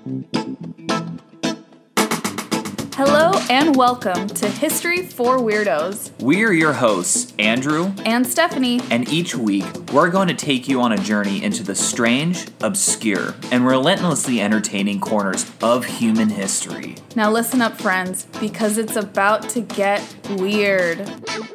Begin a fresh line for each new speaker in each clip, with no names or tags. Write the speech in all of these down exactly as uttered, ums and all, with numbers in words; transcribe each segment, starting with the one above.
Hello and welcome to History for Weirdos.
We're your hosts, Andrew
and Stephanie,
and each week we're going to take you on a journey into the strange, obscure, and relentlessly entertaining corners of human history.
Now listen up, friends, because it's about to get weird.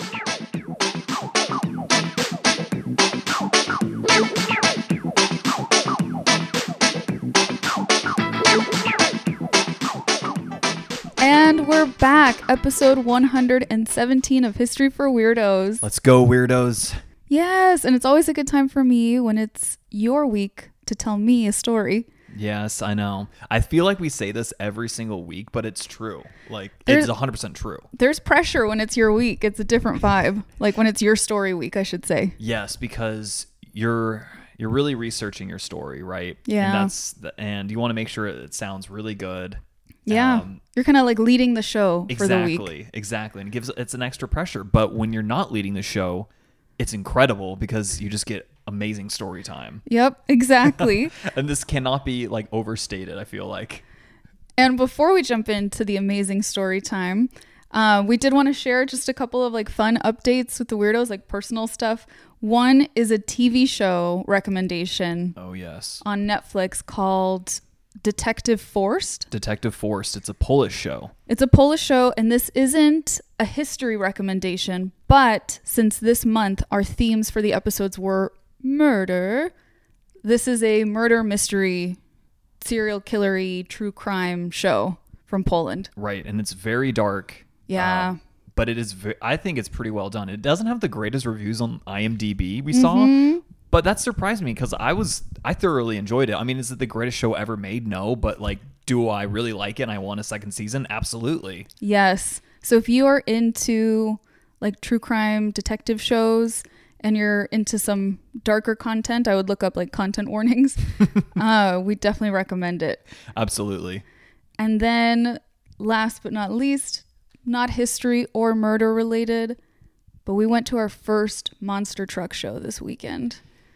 And we're back, episode one hundred seventeen of History for Weirdos.
Let's go, weirdos.
Yes, and it's always a good time for me when it's your week to tell me a story.
Yes, I know. I feel like we say this every single week, but it's true. Like,
There's-
it's one hundred percent true.
There's pressure when it's your week. It's a different vibe. Like when it's your story week, I should say.
Yes, because you're you're really researching your story, right?
Yeah.
And that's the, and you want to make sure it sounds really good.
Yeah.
Um,
You're kind of like leading the show for the week.
Exactly, exactly. And it gives it's an extra pressure. But when you're not leading the show, it's incredible because you just get amazing story time.
Yep, exactly.
And this cannot be like overstated, I feel like.
And before we jump into the amazing story time, uh, we did want to share just a couple of like fun updates with the weirdos, like personal stuff. One is a T V show recommendation
Oh, yes.
on Netflix called Detective Forced.
Detective Forced. It's a Polish show.
It's a Polish show, and this isn't a history recommendation, but since this month our themes for the episodes were murder, this is a murder mystery, serial killery, true crime show from Poland.
Right, and it's very dark.
Yeah.
um, but it is. Ve- I think it's pretty well done. It doesn't have the greatest reviews on IMDb we
Mm-hmm.
saw, but that surprised me because I was I thoroughly enjoyed it. I mean, is it the greatest show ever made? No, but like, do I really like it and I want a second season? Absolutely.
Yes. So if you are into like true crime detective shows and you're into some darker content, I would look up like content warnings. uh, we definitely recommend it.
Absolutely.
And then last but not least, not history or murder related, but we went to our first monster truck show this weekend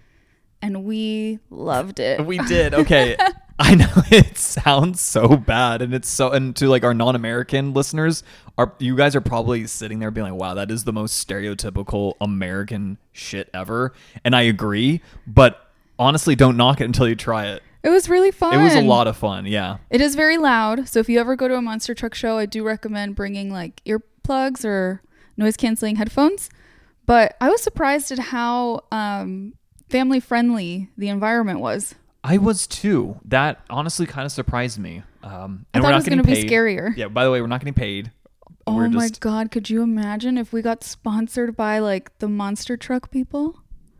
and we loved it.
We did. Okay. I know it sounds so bad, and it's so, and to like our non-American listeners, are you guys are probably sitting there being like, wow, that is the most stereotypical American shit ever. And I agree, but honestly, don't knock it until you try it.
It was really fun.
It was a lot of fun. Yeah.
It is very loud. So if you ever go to a monster truck show, I do recommend bringing like earplugs or noise canceling headphones. But I was surprised at how um, family friendly the environment was.
I was too. That honestly kind of surprised me. Um,
I
and
thought
we're
it
not
was going to
getting
be
paid.
scarier.
Yeah. By the way, we're not getting paid.
Oh
We're
my
just,
God. Could you imagine if we got sponsored by like the monster truck people?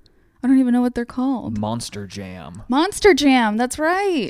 I don't even know what they're called.
Monster Jam.
Monster Jam. That's right.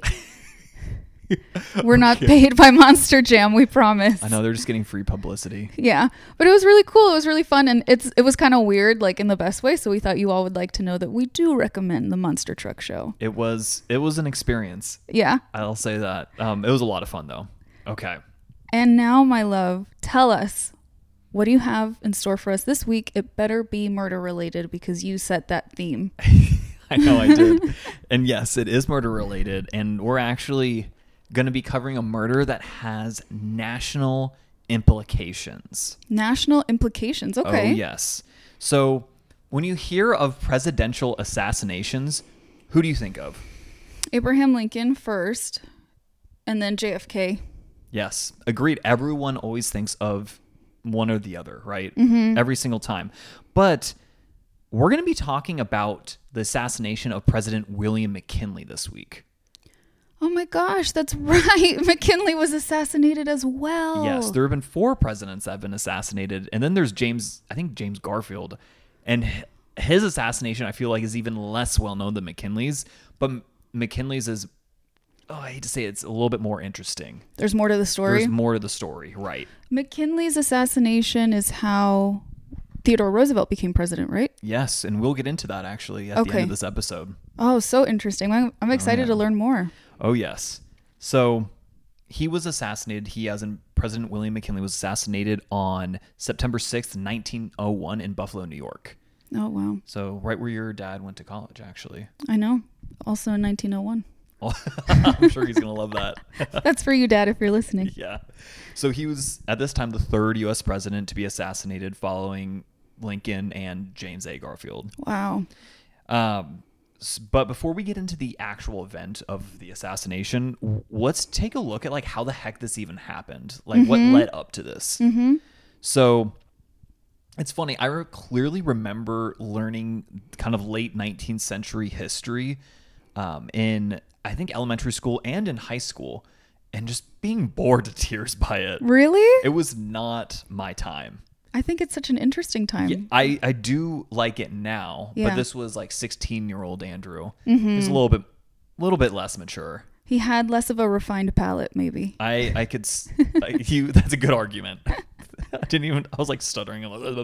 We're not paid by Monster Jam, we promise.
I know they're just getting free publicity.
Yeah, but it was really cool. It was really fun, and it's it was kind of weird, like in the best way. So we thought you all would like to know that we do recommend the Monster Truck Show.
It was it was an experience.
Yeah.
I'll say that. Um, it was a lot of fun though. Okay.
And now, my love, tell us, what do you have in store for us this week? It better be murder related because you set that theme.
I know I did. And yes, it is murder related, and we're actually going to be covering a murder that has national implications.
National implications. Okay.
Oh, yes. So when you hear of presidential assassinations, who do you think of?
Abraham Lincoln first, and then J F K.
Yes, agreed. Everyone always thinks of one or the other, right? Mm-hmm. Every single time. But we're going to be talking about the assassination of President William McKinley this week.
Oh my gosh, that's right. McKinley was assassinated as well.
Yes, there have been four presidents that have been assassinated. And then there's James, I think James Garfield. And his assassination, I feel like, is even less well known than McKinley's. But McKinley's is, oh, I hate to say it, it's a little bit more interesting.
There's more to the story.
There's more to the story, right.
McKinley's assassination is how Theodore Roosevelt became president, right?
Yes, and we'll get into that actually at
Okay.
the end of this episode.
Oh, so interesting. I'm, I'm excited
yeah.
to learn more.
Oh, yes. So he was assassinated. He, as in President William McKinley, was assassinated on September sixth, nineteen oh one in Buffalo, New York.
Oh, wow.
So right where your dad went to college, actually.
I know. Also in nineteen oh one.
I'm sure he's gonna love that.
That's for you, Dad, if you're listening.
Yeah. So he was at this time the third U S president to be assassinated, following Lincoln and James A. Garfield.
Wow.
Um, s- but before we get into the actual event of the assassination, w- let's take a look at like how the heck this even happened. Like
Mm-hmm.
what led up to this.
Mm-hmm.
So it's funny. I re- clearly remember learning kind of late nineteenth century history um, in, I think, elementary school and in high school, and just being bored to tears by it.
Really?
It was not my time.
I think it's such an interesting time.
Yeah, I, I do like it now,
Yeah.
but this was like sixteen year old Andrew. He's a little bit, little bit less mature.
He had less of a refined palate, maybe.
I, I could, s- I, he, that's a good argument. I didn't even, I was like stuttering.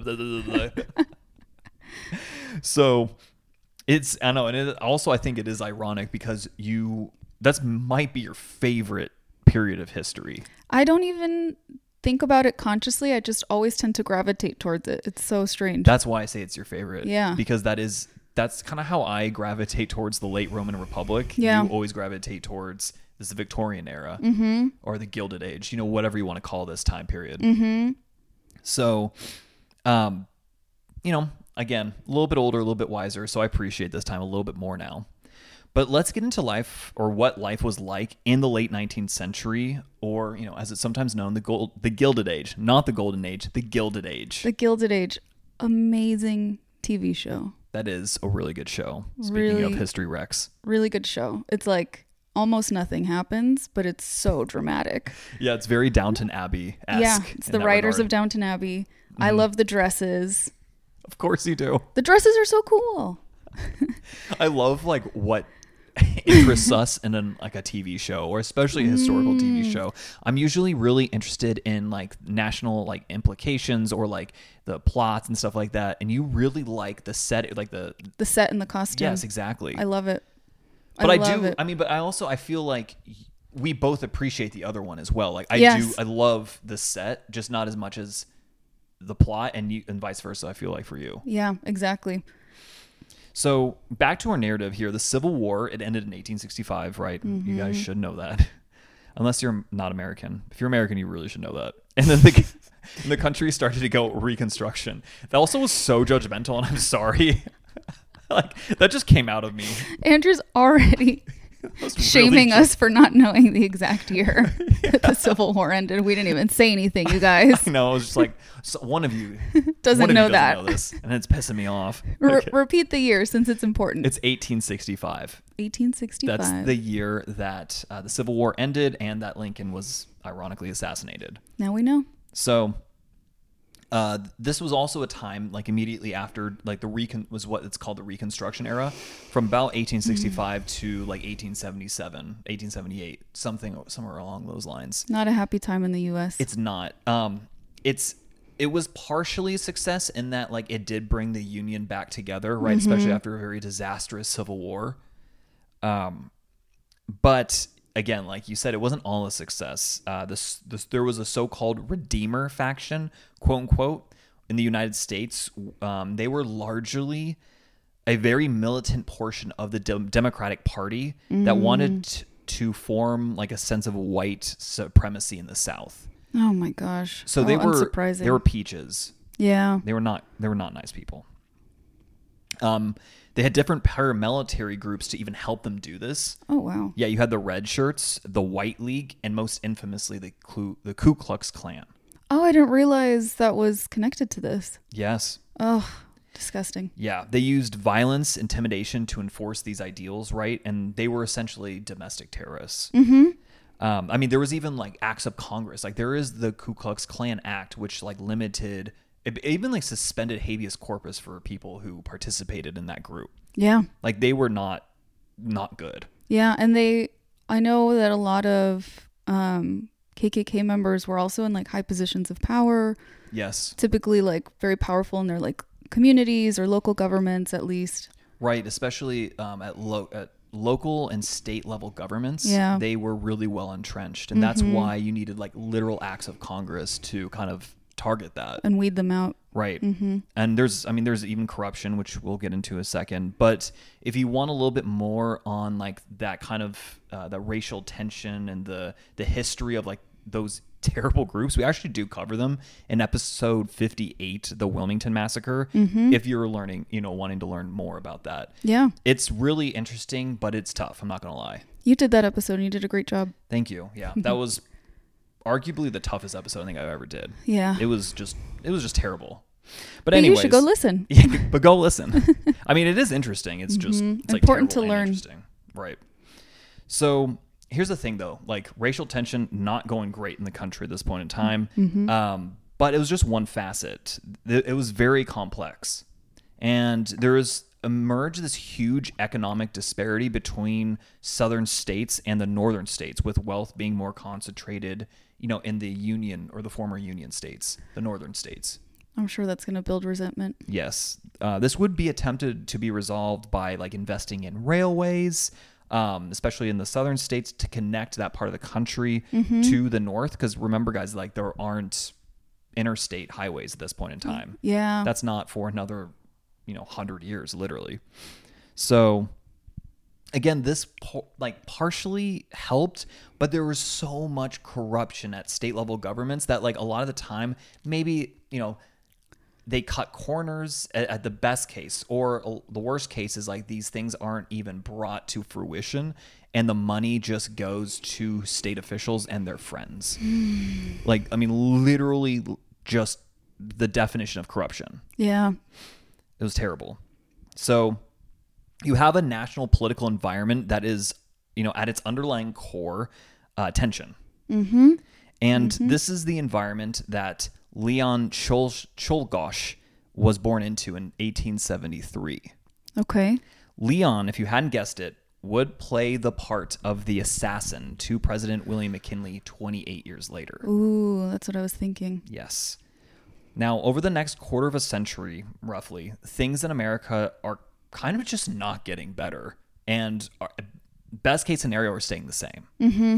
So it's, I know. And it, also I think it is ironic because you, that's might be your favorite period of history.
I don't even think about it consciously. I just always tend to gravitate towards it. It's so strange.
That's why I say it's your favorite.
Yeah.
Because that is, that's kind of how I gravitate towards the late Roman Republic.
Yeah.
You always gravitate towards this Victorian era
Mm-hmm.
or the Gilded Age, you know, whatever you want to call this time period.
Mm-hmm.
So, um, you know, again, a little bit older, a little bit wiser. So I appreciate this time a little bit more now. But let's get into life, or what life was like in the late nineteenth century, or, you know, as it's sometimes known, the gold, the Gilded Age, not the Golden Age, the Gilded Age.
The Gilded Age. Amazing T V show.
That is a really good show. Speaking
Really?
of History Rex.
Really good show. It's like almost nothing happens, but it's so dramatic.
Yeah, it's very Downton Abbey-esque.
Yeah, it's
in
the
that
writers
regard.
of Downton Abbey. I love the dresses.
Of course you do.
The dresses are so cool.
I love like what interests us in an, like a T V show, or especially a historical T V show. I'm usually really interested in like national like implications or like the plots and stuff like that. And you really like the set, like the
The set and the costume.
yes, exactly.
I love it.
but I,
love
do.
it.
I mean, but I also I feel like we both appreciate the other one as well. Like I
Yes.
do. I love the set, just not as much as the plot, and you and vice versa. I feel like for you.
Yeah, exactly.
So back to our narrative here. The Civil War, it ended in eighteen sixty-five, right?
Mm-hmm.
You guys should know that. Unless you're not American. If you're American, you really should know that. And then the, and the country started to go Reconstruction. That also was so judgmental, and I'm sorry. Like, that just came out of me.
Andrew's already
That was
shaming
really
us for not knowing the exact year that the Civil War ended. We didn't even say anything, you guys.
I know. I was just like, so one of you
Doesn't
one of
know
you
that.
Doesn't know this, and it's pissing me off.
Re-
Okay.
repeat the year since it's important.
It's eighteen sixty-five.
eighteen sixty-five.
That's the year that uh, the Civil War ended and that Lincoln was ironically assassinated.
Now we know.
So uh, this was also a time like immediately after like the recon was what it's called the Reconstruction era, from about eighteen sixty-five to like eighteen seventy-seven, eighteen seventy-eight, something somewhere along those lines.
Not a happy time in the U S.
It's not. Um, it's it was partially a success in that like it did bring the Union back together, right? Especially after a very disastrous Civil War. Um, but again, like you said, it wasn't all a success. Uh, this, this there was a so-called Redeemer faction, quote unquote, in the United States. Um, they were largely a very militant portion of the Dem- Democratic Party that wanted t- to form like a sense of white supremacy in the South.
Oh my gosh.
So
How
they were
unsurprising.
they were peaches.
Yeah.
They were not they were not nice people. Um, they had different paramilitary groups to even help them do this.
Oh wow.
Yeah, you had the Red Shirts, the White League, and most infamously the Ku, the Ku Klux Klan.
Oh, I didn't realize that was connected to this.
Yes.
Oh, disgusting.
Yeah, they used violence, intimidation to enforce these ideals, right? And they were essentially domestic terrorists.
Mm-hmm.
Um, I mean, there was even like acts of Congress. Like there is the Ku Klux Klan Act, which like limited, it even like suspended habeas corpus for people who participated in that group.
Yeah.
Like they were not, not good.
Yeah, and they I know that a lot of um K K K members were also in like high positions of power,
Yes.
typically like very powerful in their like communities or local governments at least.
Right. Especially um, at lo- at local and state level governments.
Yeah.
They were really well entrenched. And that's why you needed like literal acts of Congress to kind of target that.
And weed them out.
Right. Mm-hmm. And there's, I mean, there's even corruption, which we'll get into in a second. But if you want a little bit more on like that kind of uh, the racial tension and the the history of like those terrible groups, we actually do cover them in episode fifty-eight, the Wilmington Massacre. Mm-hmm. If you're learning, you know, wanting to learn more about that.
Yeah.
It's really interesting, but it's tough. I'm not going to lie.
You did that episode and you did a great job.
Thank you. Yeah. That was arguably the toughest episode I think I ever did.
Yeah.
It was just, it was just terrible. But,
But
anyways,
you should go listen.
Yeah, but go listen. I mean, it is interesting. It's just
Mhm.
it's like
Important
terrible
to
and
learn.
Interesting. Right. So here's the thing, though. Like racial tension not going great in the country at this point in time.
Mm-hmm.
Um, but it was just one facet. It it was very complex, and there was emerged this huge economic disparity between southern states and the northern states, with wealth being more concentrated, you know, in the Union or the former Union states, the northern states.
I'm sure that's going to build resentment.
Yes. Uh, this would be attempted to be resolved by like investing in railways, um, especially in the southern states, to connect that part of the country
Mm-hmm.
to the north. Because remember, guys, like there aren't interstate highways at this point in time.
Yeah.
That's not for another, you know, hundred years, literally. So again, this po- like partially helped, but there was so much corruption at state level governments that like a lot of the time, maybe, you know, they cut corners at, at the best case, or uh, the worst case is like these things aren't even brought to fruition and the money just goes to state officials and their friends. Like, I mean, literally just the definition of corruption.
Yeah.
It was terrible. So you have a national political environment that is, you know, at its underlying core, uh, tension.
Mm-hmm.
And
Mm-hmm.
this is the environment that Leon Czol- Czolgosz was born into in eighteen seventy-three.
Okay.
Leon, if you hadn't guessed it, would play the part of the assassin to President William McKinley twenty-eight years later.
Ooh, that's what I was thinking.
Yes. Now, over the next quarter of a century, roughly, things in America are kind of just not getting better. And are, best case scenario are staying the same.
Mm-hmm.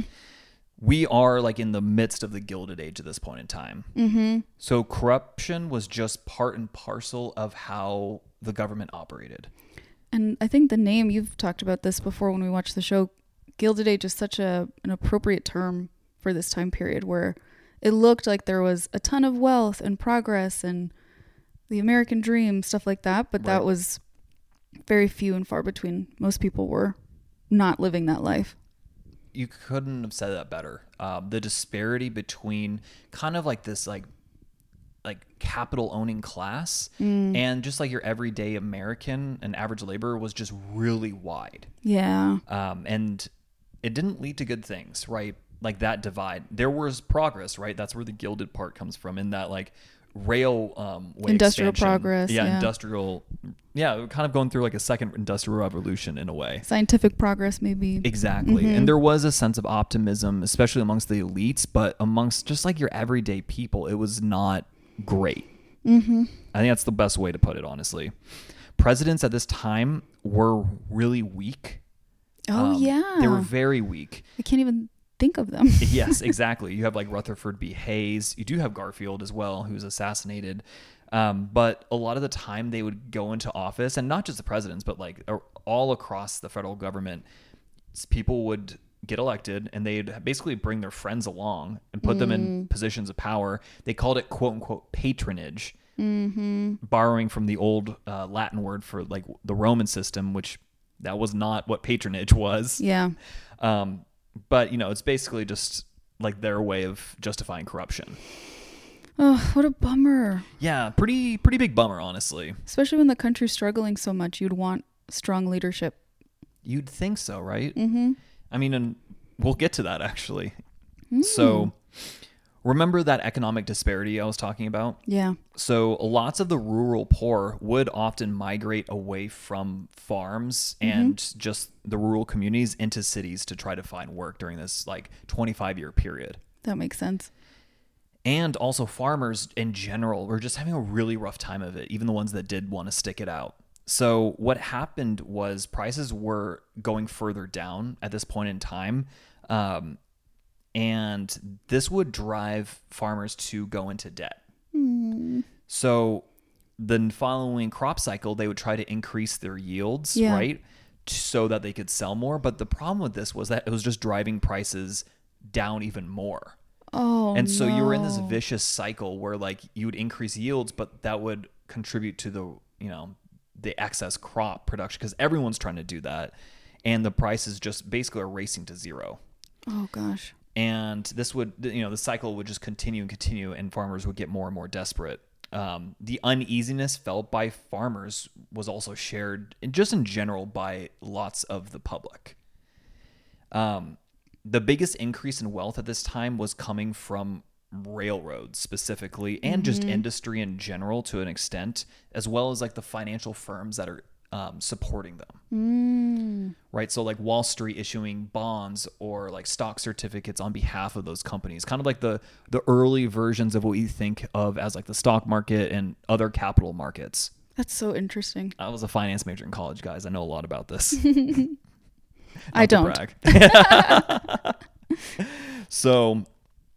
We are like in the midst of the Gilded Age at this point in time.
Mm-hmm.
So corruption was just part and parcel of how the government operated.
And I think the name, you've talked about this before when we watched the show, Gilded Age is such a an appropriate term for this time period where it looked like there was a ton of wealth and progress and the American dream, stuff like that. But that
Right.
was very few and far between. Most people were not living that life.
You couldn't have said that better. Um, the disparity between kind of like this like like capital owning class
Mm.
and just like your everyday American and average laborer was just really wide.
Yeah.
Um, and it didn't lead to good things, right? Like that divide. There was progress, right? That's where the gilded part comes from, in that like rail um, way
Industrial
expansion.
progress,
Yeah,
yeah.
industrial. Yeah, we're kind of going through like a second industrial revolution in a way.
Scientific progress, maybe.
Exactly.
Mhm.
And there was a sense of optimism, especially amongst the elites, but amongst just like your everyday people, it was not great.
Mm-hmm.
I think that's the best way to put it, honestly. Presidents at this time were really weak.
Oh,
Um,
yeah.
They were very weak.
I can't even think of them.
Yes, exactly. You have like Rutherford B. Hayes. You do have Garfield as well, who's assassinated. Um, but a lot of the time they would go into office, and not just the presidents, but like a- all across the federal government, s- people would get elected and they'd basically bring their friends along and put them in positions of power. They called it quote unquote patronage,
Mm-hmm.
borrowing from the old uh, Latin word for like the Roman system, which that was not what patronage was.
Yeah.
Um, but you know, it's basically just like their way of justifying corruption.
Oh, what a bummer.
Yeah, pretty pretty big bummer, honestly.
Especially when the country's struggling so much, you'd want strong leadership.
You'd think so, right?
Mm-hmm.
I mean, and we'll get to that actually.
Mm.
So, remember that economic disparity I was talking about?
Yeah.
So, lots of the rural poor would often migrate away from farms
Mm-hmm.
and just the rural communities into cities to try to find work during this like twenty-five year period.
That makes sense.
And also farmers in general were just having a really rough time of it, even the ones that did want to stick it out. So what happened was prices were going further down at this point in time. Um, and this would drive farmers to go into debt. So the following crop cycle, they would try to increase their yields,
Yeah.
right? T- So that they could sell more. But the problem with this was that it was just driving prices down even more.
Oh,
And so you were in this
no.
vicious cycle where like you would increase yields, but that would contribute to the, you know, the excess crop production because everyone's trying to do that. And the prices just basically are racing to zero.
Oh gosh.
And this would, you know, the cycle would just continue and continue and farmers would get more and more desperate. Um, the uneasiness felt by farmers was also shared just in general by lots of the public. Um, the biggest increase in wealth at this time was coming from railroads specifically and
Mm-hmm.
just industry in general to an extent, as well as like the financial firms that are um, supporting them.
Mm.
Right. So like Wall Street issuing bonds or like stock certificates on behalf of those companies, kind of like the, the early versions of what you think of as like the stock market and other capital markets.
That's so interesting.
I was a finance major in college, guys. I know a lot about this.
I
Not to
don't.
brag. So,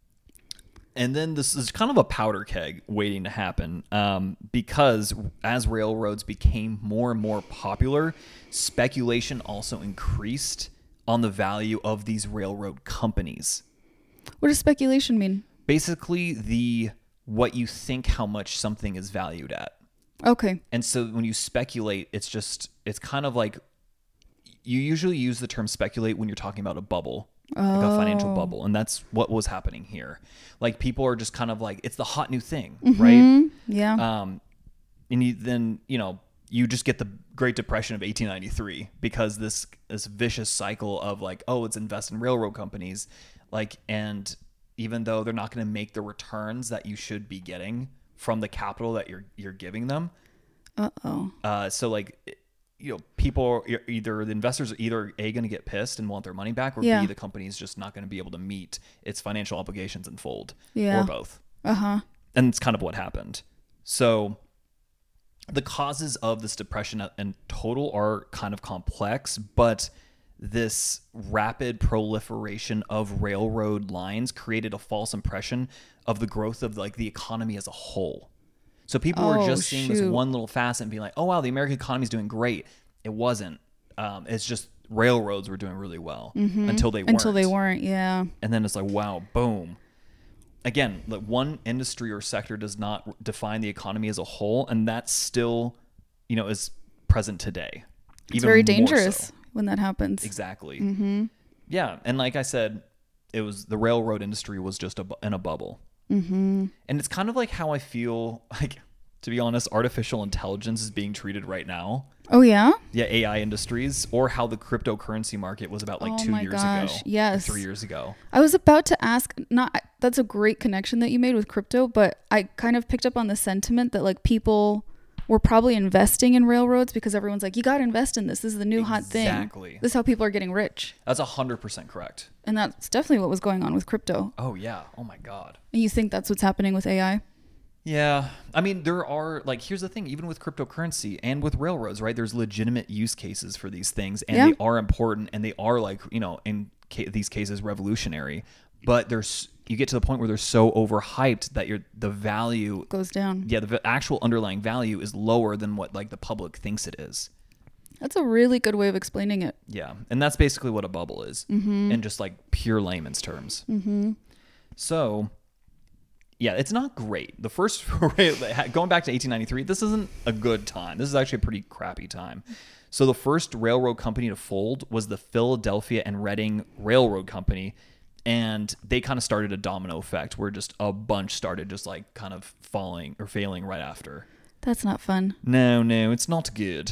and then this is kind of a powder keg waiting to happen um, because as railroads became more and more popular, speculation also increased on the value of these railroad companies.
What does speculation mean?
Basically, the what you think how much something is valued at.
Okay.
And so when you speculate, it's just, it's kind of like, you usually use the term speculate when you're talking about a bubble, like a financial
Oh.
bubble. And that's what was happening here. Like people are just kind of like, it's the hot new thing,
Mm-hmm.
right?
Yeah.
Um, and you, then, you know, you just get the Great Depression of eighteen ninety-three because this, this vicious cycle of like, oh, it's invest in railroad companies. Like, and even though they're not going to make the returns that you should be getting from the capital that you're, you're giving them.
Uh-oh.
Uh, so like, you know, people are either the investors are either A, going to get pissed and want their money back, or
Yeah.
B, the company is just not going to be able to meet its financial obligations and fold,
Yeah.
or both.
Uh-huh.
And it's kind of what happened. So the causes of this depression in total are kind of complex, but this rapid proliferation of railroad lines created a false impression of the growth of like the economy as a whole. So people were
Oh,
just seeing this
shoot.
one little facet and being like, oh, wow, the American economy is doing great. It wasn't. Um, it's just railroads were doing really well until they weren't.
Until they weren't, yeah.
And then it's like, wow, boom. Again, like one industry or sector does not define the economy as a whole, and that's still, you know, is present today.
It's
Even
very
more
dangerous
so.
when that happens.
Exactly.
Mm-hmm.
Yeah, and like I said, it was the railroad industry was just a, bu- in a bubble.
Mm-hmm.
And it's kind of like how I feel like, to be honest, artificial intelligence is being treated right now.
Oh, yeah?
Yeah, A I industries, or how the cryptocurrency market was about like
Oh
two
my
years
gosh,
ago.
yes.
Or three years ago.
I was about to ask, not that's a great connection that you made with crypto, but I kind of picked up on the sentiment that like people were probably investing in railroads because everyone's like, you got to invest in this. This is the new hot thing.
Exactly.
This is how people are getting rich.
That's one hundred percent correct.
And that's definitely what was going on with crypto.
Oh, yeah. Oh, my God.
And you think that's what's happening with A I?
Yeah. I mean, there are, like, here's the thing, even with cryptocurrency and with railroads, right? There's legitimate use cases for these things, and
Yeah.
they are important, and they are, like, you know, in ca- these cases, revolutionary. But there's, you get to the point where they're so overhyped that you're, the value,
Goes down.
yeah, the v- actual underlying value is lower than what, like, the public thinks it is.
That's a really good way of explaining it.
Yeah. And that's basically what a bubble is,
Mm-hmm.
in just, like, pure layman's terms.
Mm-hmm.
So, yeah, it's not great. The first, going back to eighteen ninety-three, this isn't a good time. This is actually a pretty crappy time. So the first railroad company to fold was the Philadelphia and Reading Railroad Company. And they kind of started a domino effect where just a bunch started just like kind of falling or failing right after.
That's not fun.
No, no, it's not good.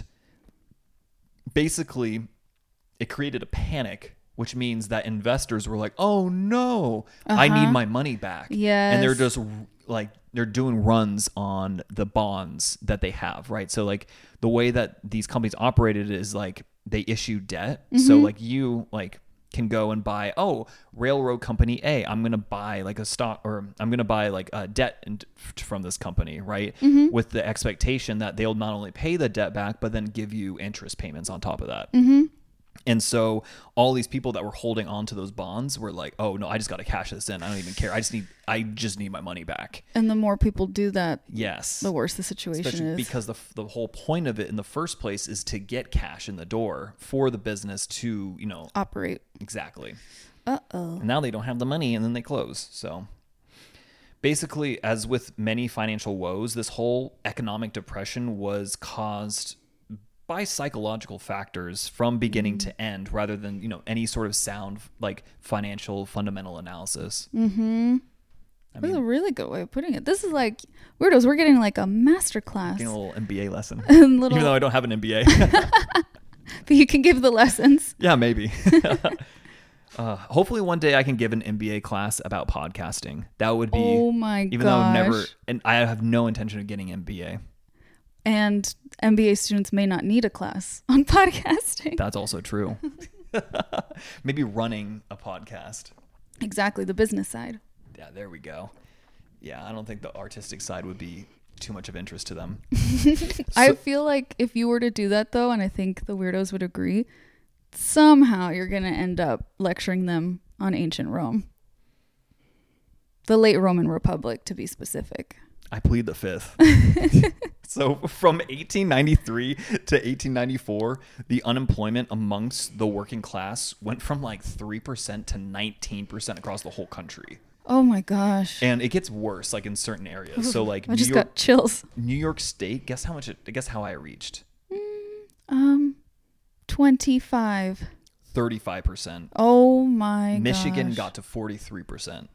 Basically, it created a panic, which means that investors were like, oh no, I
Uh-huh.
need my money back.
Yes.
And they're just like, they're doing runs on the bonds that they have, right? So like the way that these companies operated is like they issue debt. So like you like can go and buy, oh, railroad company A, I'm going to buy like a stock or I'm going to buy like a debt in, from this company, right? With the expectation that they'll not only pay the debt back, but then give you interest payments on top of that.
Mm-hmm.
And so all these people that were holding on to those bonds were like, oh no, I just got to cash this in. I don't even care. I just need, I just need my money back.
And the more people do that,
yes,
the worse the situation
Especially
is.
Because the, the whole point of it in the first place is to get cash in the door for the business to, you know,
operate.
Exactly.
Uh-oh.
And now they don't have the money and then they close. So basically, as with many financial woes, this whole economic depression was caused by psychological factors from beginning mm-hmm. to end, rather than, you know, any sort of sound like financial fundamental analysis.
Mm-hmm. I That's mean, a really good way of putting it. This is like, weirdos, we're getting like a master class.
Getting a little M B A lesson.
little...
Even though I don't have an M B A.
But you can give the lessons.
Yeah, maybe. uh, hopefully one day I can give an M B A class about podcasting. That would be,
oh my
even
gosh.
though I've never, and I have no intention of getting M B A.
And M B A students may not need a class on podcasting.
That's also true. Maybe running a podcast.
Exactly, the business side.
Yeah, there we go. Yeah, I don't think the artistic side would be too much of interest to them.
So, I feel like if you were to do that, though, and I think the weirdos would agree, somehow you're going to end up lecturing them on ancient Rome. The late Roman Republic, to be specific.
I plead the fifth. So from eighteen ninety-three to eighteen ninety-four, the unemployment amongst the working class went from like three percent to nineteen percent across the whole country.
Oh my gosh.
And it gets worse like in certain areas. So like
I just
New York,
got chills.
New York State, guess how much it, guess how I reached?
Mm, um twenty-five.
thirty-five percent.
Oh my
Michigan
gosh.
got to forty-three percent.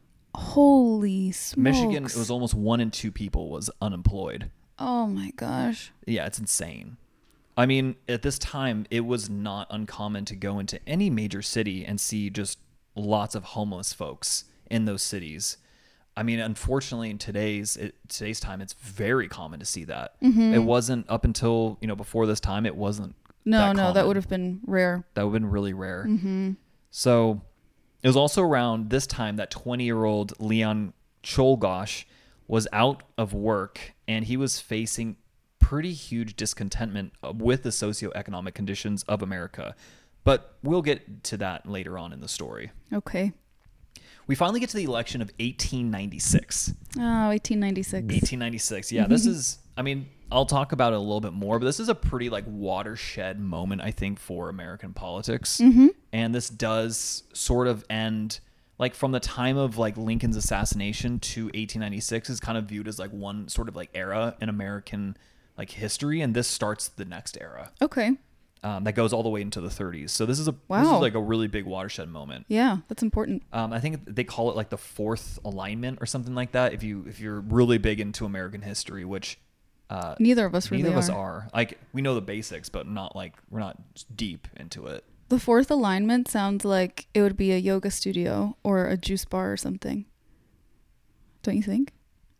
Holy smokes.
Michigan, it was almost one in two people was unemployed.
Oh my gosh.
Yeah, it's insane. I mean, at this time, it was not uncommon to go into any major city and see just lots of homeless folks in those cities. I mean, unfortunately, in today's it, today's time, it's very common to see that. Mm-hmm. It wasn't up until, you know, before this time, it wasn't.
No,
that
no,
common.
that would have been rare.
That would have been really rare.
Mm-hmm.
So it was also around this time that twenty-year-old Leon Czolgosz was out of work, and he was facing pretty huge discontentment with the socioeconomic conditions of America. But we'll get to that later on in the story.
Okay.
We finally get to the election of eighteen ninety-six.
Oh, eighteen ninety-six.
eighteen ninety-six. Yeah, this is, I mean, I'll talk about it a little bit more, but this is a pretty like watershed moment, I think, for American politics.
Mm-hmm.
And this does sort of end, like from the time of like Lincoln's assassination to eighteen ninety-six is kind of viewed as like one sort of like era in American like history. And this starts the next era.
Okay.
Um, that goes all the way into the thirties. So this is a
wow.
this is like a really big watershed moment.
Yeah, that's important.
Um, I think they call it like the fourth alignment or something like that. If you if you're really big into American history, which uh,
neither of us really
neither of
are.
us are. Like we know the basics, but not like we're not deep into it.
The fourth alignment sounds like it would be a yoga studio or a juice bar or something. Don't you think?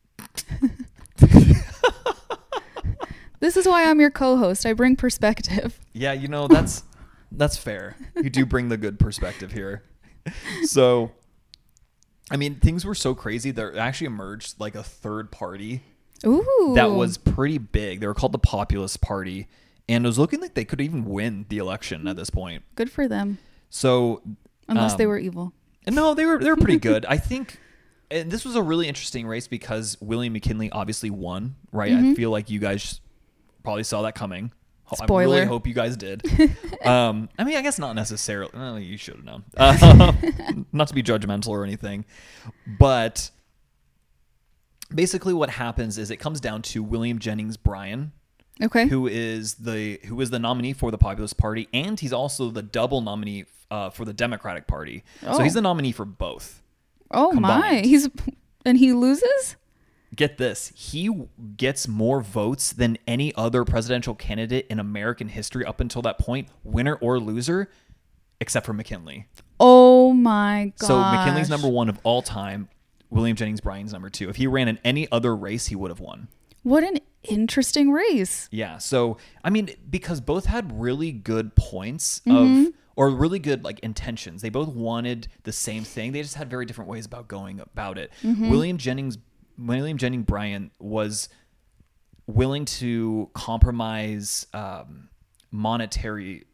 This is why I'm your co-host. I bring perspective.
Yeah, you know, that's that's fair. You do bring the good perspective here. So, I mean, things were so crazy. There actually emerged like a third party
Ooh.
that was pretty big. They were called the Populist Party. And it was looking like they could even win the election at this point.
Good for them.
So,
unless
um,
they were evil.
No, they were they were pretty good. I think and this was a really interesting race because William McKinley obviously won, right? Mm-hmm. I feel like you guys probably saw that coming.
Spoiler.
I really hope you guys did. um, I mean, I guess not necessarily. Well, you should have known. Uh, not to be judgmental or anything. But basically what happens is it comes down to William Jennings Bryan.
Okay.
Who is the who is the nominee for the Populist Party, and he's also the double nominee uh, for the Democratic Party. Oh. So he's the nominee for both.
Oh combined. My! He's and he loses?
Get this. He gets more votes than any other presidential candidate in American history up until that point, winner or loser, except for McKinley.
Oh my god.
So McKinley's number one of all time. William Jennings Bryan's number two. If he ran in any other race, he would have won.
What an interesting race.
Yeah. So, I mean, because both had really good points mm-hmm. of, or really good like intentions. They both wanted the same thing. They just had very different ways about going about it. Mm-hmm. William Jennings William Jennings Bryan was willing to compromise um, monetary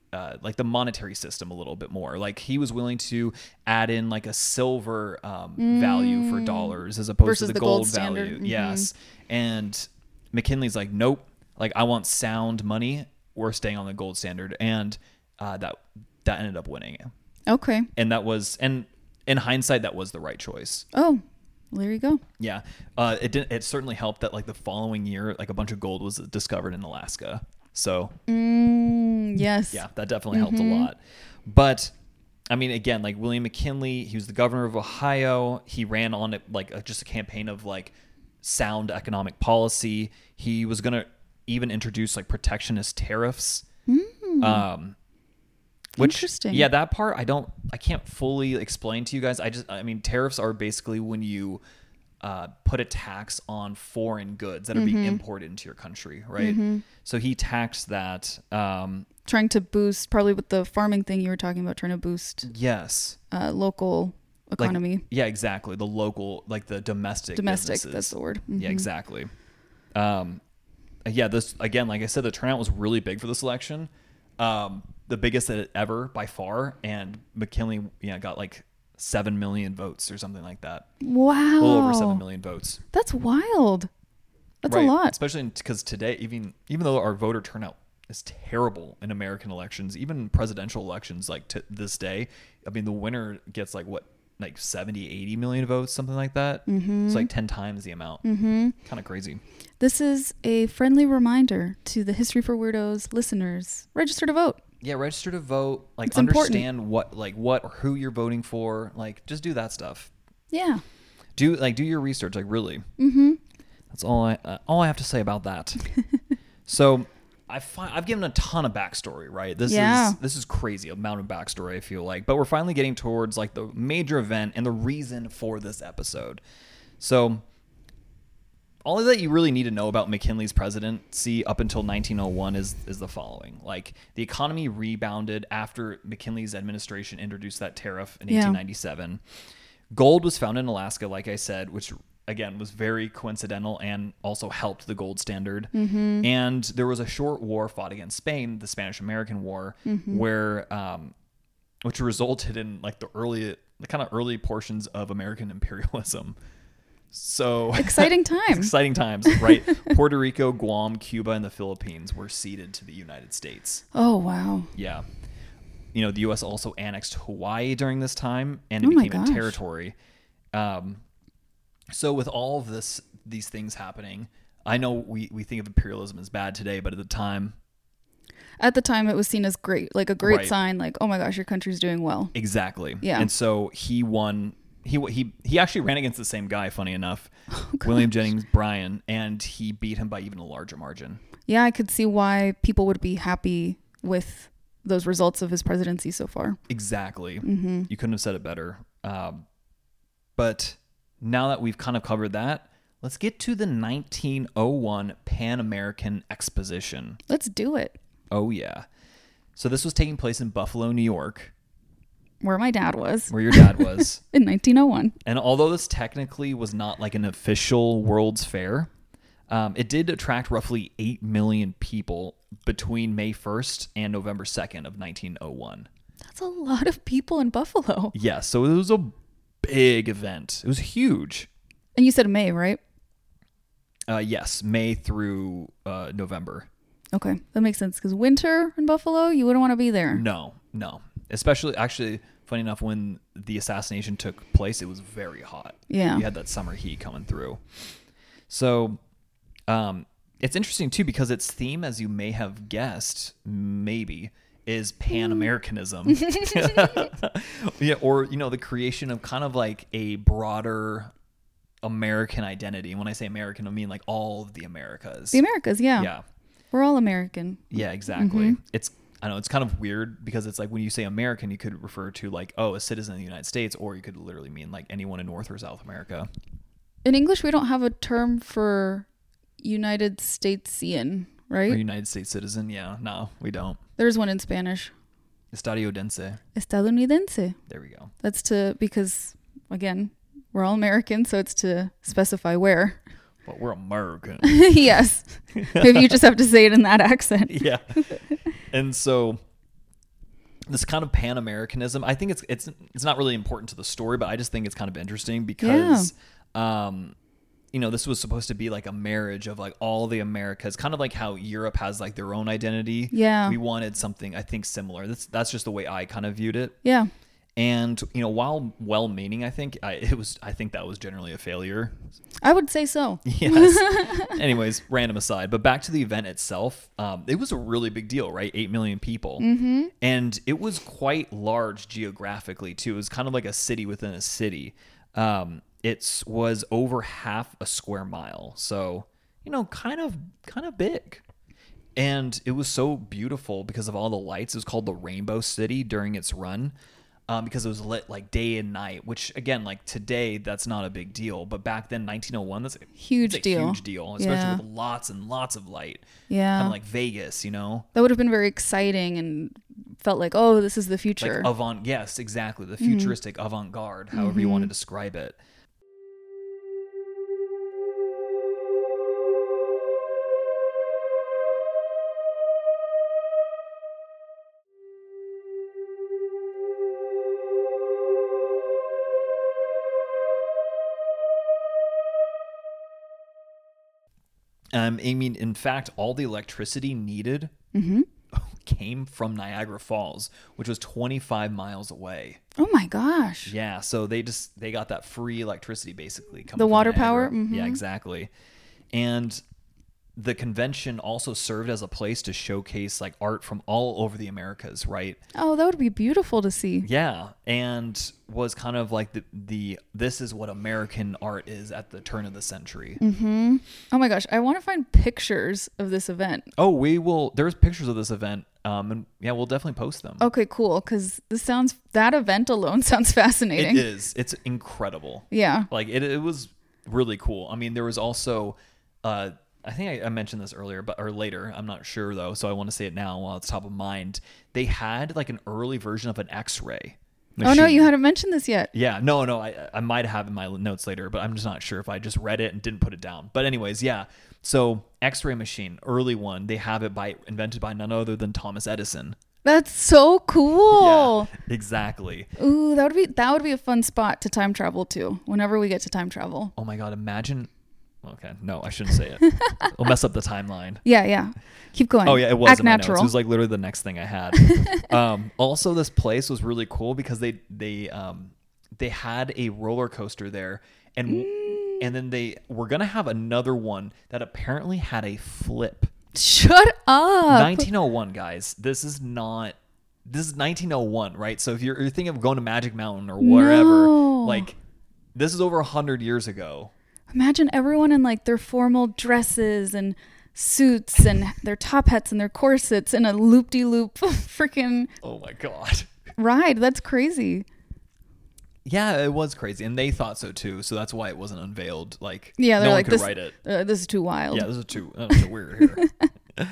uh, like the monetary system a little bit more. Like he was willing to add in like a silver um, mm. value for dollars as opposed
Versus
to the,
the
gold,
gold
value.
standard. Mm-hmm.
Yes. And McKinley's like, nope, like I want sound money. We're staying on the gold standard. And uh, that that ended up winning.
Okay.
And that was, and in hindsight, that was the right choice.
Oh, well, there you go.
Yeah. Uh, it didn't, it certainly helped that like the following year, like a bunch of gold was discovered in Alaska. So
mm, yes.
Yeah, that definitely
mm-hmm.
helped a lot. But I mean, again, like William McKinley, he was the governor of Ohio. He ran on it like a, just a campaign of like sound economic policy. He was going to even introduce like protectionist tariffs.
Mm.
Um, which,
Interesting.
Yeah, that part I don't, I can't fully explain to you guys. I just, I mean, tariffs are basically when you uh, put a tax on foreign goods that are mm-hmm. being imported into your country, right? Mm-hmm. So he taxed that. Um,
trying to boost, probably with the farming thing you were talking about, trying to boost.
Yes.
Uh, local economy.
Like, yeah, exactly. The local, like the domestic.
Domestic,
businesses.
that's the word. Mm-hmm.
Yeah, exactly. Um, yeah, this again, like I said, the turnout was really big for this election. Um, the biggest ever by far, and McKinley, yeah, got like seven million votes or something like that.
Wow,
a little over seven million votes.
That's wild. That's
right.
a lot,
especially because today, even even though our voter turnout is terrible in American elections, even presidential elections, like to this day, I mean, the winner gets like what, like seventy, eighty million votes, something like that. Mm-hmm. It's like ten times the amount. Mm-hmm. Kind of crazy.
This is a friendly reminder to the History for Weirdos listeners: register to vote.
Yeah, register to vote. Like,
it's
understand
important.
what, like, what or who you're voting for. Like, just do that stuff.
Yeah.
Do like do your research. Like, really.
Mm-hmm.
That's all I uh, all I have to say about that. So, I fi- I've given a ton of backstory. Right. This
yeah.
is this is crazy amount of backstory. I feel like, but we're finally getting towards like the major event and the reason for this episode. So. All that you really need to know about McKinley's presidency up until nineteen oh one is is the following. Like, the economy rebounded after McKinley's administration introduced that tariff in yeah. eighteen ninety-seven. Gold was found in Alaska, like I said, which, again, was very coincidental and also helped the gold standard. Mm-hmm. And there was a short war fought against Spain, the Spanish-American War, mm-hmm. where um, which resulted in, like, the early, the kind of early portions of American imperialism. So
exciting times.
exciting times, right? Puerto Rico, Guam, Cuba, and the Philippines were ceded to the United States.
Oh, wow.
Yeah. You know, the U S also annexed Hawaii during this time, and it
oh
became a territory. Um, so with all of this, these things happening, I know we, we think of imperialism as bad today, but at the time...
At the time, it was seen as great, like a great
right.
sign, like, oh my gosh, your country's doing well.
Exactly.
Yeah.
And so he won... He he he actually ran against the same guy, funny enough, oh, William Jennings Bryan, and he beat him by even a larger margin.
Yeah, I could see why people would be happy with those results of his presidency so far.
Exactly.
Mm-hmm.
You couldn't have said it better. Um, but now that we've kind of covered that, let's get to the nineteen oh one Pan American Exposition.
Let's do it.
Oh, yeah. So this was taking place in Buffalo, New York.
Where my dad was.
Where your dad was.
In nineteen oh one.
And although this technically was not like an official World's Fair, um, it did attract roughly eight million people between May first and November second of nineteen oh one.
That's a lot of people in Buffalo.
Yeah, so it was a big event. It was huge.
And you said May, right?
Uh, yes, May through uh, November.
Okay, that makes sense. Because winter in Buffalo, you wouldn't want to be there.
No, no. Especially, actually, funny enough, when the assassination took place, it was very hot.
Yeah.
You had that summer heat coming through. So, um, it's interesting, too, because its theme, as you may have guessed, maybe, is Pan-Americanism. Yeah, or, you know, the creation of kind of like a broader American identity. And when I say American, I mean like all of the Americas.
The Americas, yeah.
Yeah.
We're all American.
Yeah, exactly.
Mm-hmm.
It's I know it's kind of weird because it's like when you say American, you could refer to like, oh, a citizen of the United States, or you could literally mean like anyone in North or South America.
In English, we don't have a term for United Statesian, right?
Or United States citizen. Yeah, no, we don't.
There's one in Spanish.
Estadounidense.
Estadounidense.
There we go.
That's to, because again, we're all American, so it's to specify where.
But we're American.
Yes. Maybe you just have to say it in that accent.
Yeah. And so this kind of Pan-Americanism. I think it's it's it's not really important to the story, but I just think it's kind of interesting because, yeah. um, you know, this was supposed to be like a marriage of like all the Americas, kind of like how Europe has like their own identity.
Yeah.
We wanted something, I think, similar. That's that's just the way I kind of viewed it.
Yeah.
And, you know, while well-meaning, I think I, it was, I think that was generally a failure.
I would say so.
Yes. Anyways, random aside, but back to the event itself. Um, it was a really big deal, right? Eight million people.
Mm-hmm.
And it was quite large geographically too. It was kind of like a city within a city. Um, it was over half a square mile. So, you know, kind of, kind of big. And it was so beautiful because of all the lights. It was called the Rainbow City during its run. Um, because it was lit like day and night, which again, like today, that's not a big deal. But back then, nineteen oh one, that's a
huge
a
deal.
Huge deal, especially
yeah.
with lots and lots of light.
Yeah,
kind of like Vegas, you know.
That would have been very exciting and felt like, oh, this is the future.
Like avant, yes, exactly, the futuristic mm-hmm. avant-garde, however mm-hmm. you want to describe it. Um, I mean, in fact, all the electricity needed mm-hmm. came from Niagara Falls, which was twenty-five miles away.
Oh my gosh!
Yeah, so they just they got that free electricity basically. Coming
the water
from
power. Mm-hmm.
Yeah, exactly. And the convention also served as a place to showcase like art from all over the Americas, right?
Oh, that would be beautiful to see.
Yeah, and was kind of like the the this is what American art is at the turn of the century.
Mm-hmm. Oh my gosh, I want to find pictures of this event.
Oh, we will. There's pictures of this event, um, and yeah, we'll definitely post them.
Okay, cool. Because this sounds that event alone sounds fascinating.
It is. It's incredible.
Yeah,
like it. It was really cool. I mean, there was also. Uh, I think I, I mentioned this earlier, but or later. I'm not sure though, so I want to say it now while it's top of mind. They had like an early version of an X-ray machine.
Oh no, you hadn't mentioned this yet.
Yeah, no, no, I I might have in my notes later, but I'm just not sure if I just read it and didn't put it down. But anyways, yeah. So X-ray machine, early one. They have it by invented by none other than Thomas Edison.
That's so cool.
Yeah, exactly.
Ooh, that would be that would be a fun spot to time travel to. Whenever we get to time travel.
Oh my God! Imagine. Okay, no, I shouldn't say it. It'll mess up the timeline.
Yeah, yeah. Keep going.
Oh yeah, it was
Act
in my
natural.
notes. It was like literally the next thing I had. um, also, this place was really cool because they they um, they had a roller coaster there, and mm. and then they were gonna have another one that apparently had a flip.
Shut up.
nineteen oh one, guys. This is not. This is nineteen oh one, right? So if you're, you're thinking of going to Magic Mountain or wherever,
no.
like this is over a hundred years ago.
Imagine everyone in like their formal dresses and suits and their top hats and their corsets in a loop-de-loop freaking
oh my God
ride. That's crazy.
Yeah, it was crazy, and they thought so too. So that's why it wasn't unveiled. Like,
yeah, they're
no
like,
one could
this,
write it.
Uh, this is too wild.
Yeah, this is too, uh, too weird here.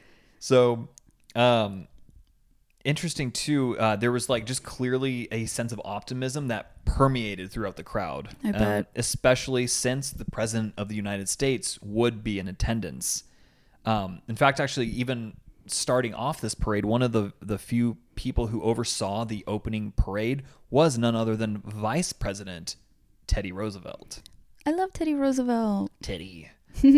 So, um, interesting too. Uh, there was like just clearly a sense of optimism that permeated throughout the crowd.
I bet,
um, especially since the president of the United States would be in attendance. Um, in fact, actually, even starting off this parade, one of the the few people who oversaw the opening parade was none other than Vice President Teddy Roosevelt.
I love Teddy Roosevelt.
Teddy.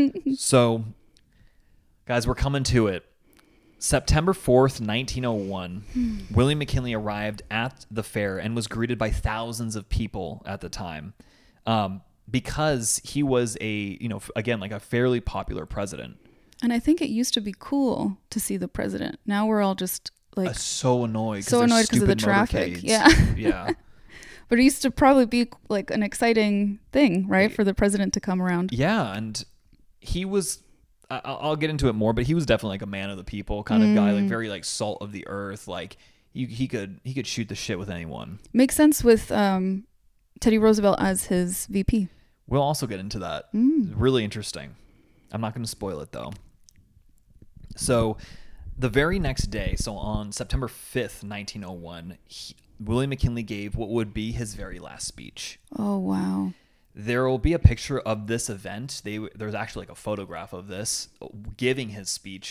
So, guys, we're coming to it. September fourth, nineteen oh one, William McKinley arrived at the fair and was greeted by thousands of people at the time, um, because he was a, you know, again, like a fairly popular president.
And I think it used to be cool to see the president. Now we're all just like
uh, so annoyed.
So annoyed because of the traffic.
motorcades.
Yeah.
Yeah.
But it used to probably be like an exciting thing, right? For the president to come around.
Yeah. And he was, I- I'll get into it more, but he was definitely like a man of the people kind of mm. guy, like very like salt of the earth. Like he, he could, he could shoot the shit with anyone.
Makes sense with um, Teddy Roosevelt as his V P.
We'll also get into that.
Mm.
Really interesting. I'm not going to spoil it though. So the very next day, so on September fifth, nineteen oh one, he, William McKinley gave what would be his very last speech.
Oh, wow.
There will be a picture of this event. They, there's actually like a photograph of this giving his speech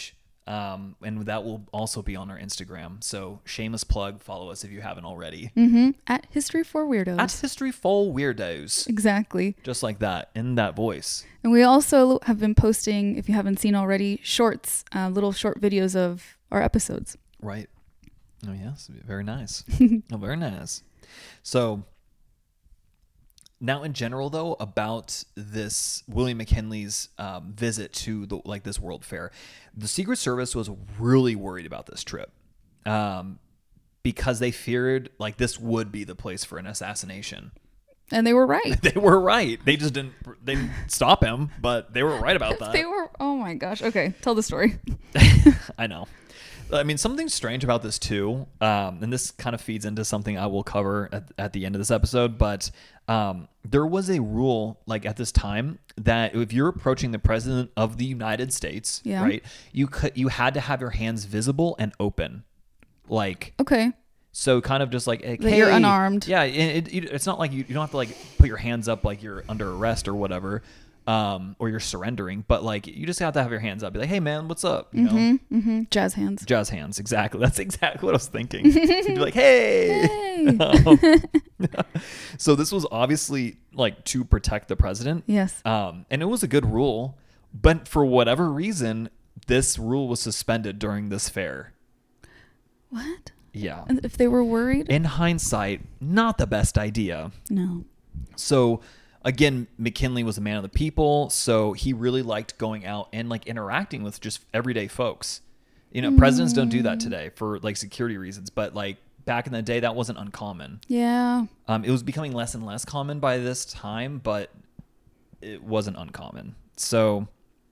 Um, and that will also be on our Instagram. So shameless plug, follow us if you haven't already.
Mm-hmm. At History for Weirdos.
At History for Weirdos.
Exactly.
Just like that, in that voice.
And we also have been posting, if you haven't seen already, shorts, uh, little short videos of our episodes.
Right. Oh, yes. Very nice. Oh, very nice. So now in general, though, about this William McKinley's um, visit to the like this World Fair, the Secret Service was really worried about this trip um, because they feared like this would be the place for an assassination.
And they were right.
They were right. They just didn't they didn't stop him, but they were right about that.
They were. Oh my gosh. Okay, tell the story.
I know. I mean, something strange about this too, um, and this kind of feeds into something I will cover at, at the end of this episode, but um, there was a rule, like at this time, that if you're approaching the president of the United States,
Yeah.
right, you could you had to have your hands visible and open, like
Okay.
so, kind of just like, like
That you're
hey,
unarmed.
Yeah, it, it, it's not like you, you don't have to like put your hands up like you're under arrest or whatever. Um, or you're surrendering, but like you just have to have your hands up. Be like, hey man, what's up? You know,
Mm-hmm, mm-hmm. Jazz hands.
jazz hands. Exactly. That's exactly what I was thinking. You'd be like, hey.
Hey.
Um, so this was obviously like to protect the president.
Yes.
Um, and it was a good rule, but for whatever reason, this rule was suspended during this fair.
What?
Yeah.
And if they were worried?
In hindsight, not the best idea.
No.
So again, McKinley was a man of the people, so he really liked going out and like interacting with just everyday folks. You know, mm. presidents don't do that today for like security reasons, but like back in the day, that wasn't uncommon.
Yeah.
Um, it was becoming less and less common by this time, but it wasn't uncommon. So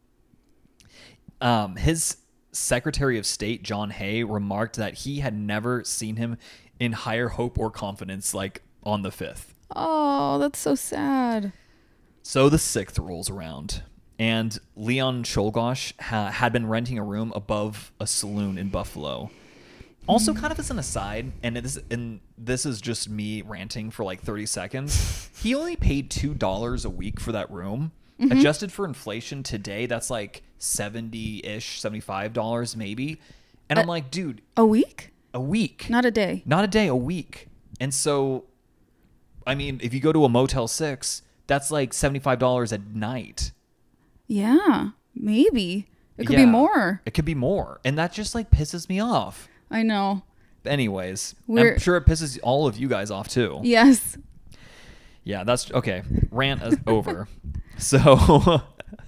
um, his Secretary of State, John Hay, remarked that he had never seen him in higher hope or confidence like on the fifth.
Oh, that's so sad.
So the sixth rolls around, and Leon Czolgosz ha- had been renting a room above a saloon in Buffalo. Also, kind of as an aside, and this and this is just me ranting for like thirty seconds. He only paid two dollars a week for that room. Mm-hmm. Adjusted for inflation today, that's like seventy-ish, seventy-five dollars maybe. And uh, I'm like, dude,
a week?
A week,
not a day,
not a day, a week. And so, I mean, if you go to a Motel Six, that's like seventy-five dollars a night.
Yeah, maybe it could
yeah,
be more.
It could be more, and that just like pisses me off.
I know.
Anyways,
We're,
I'm sure it pisses all of you guys off too.
Yes.
Yeah, that's okay. Rant is over. So,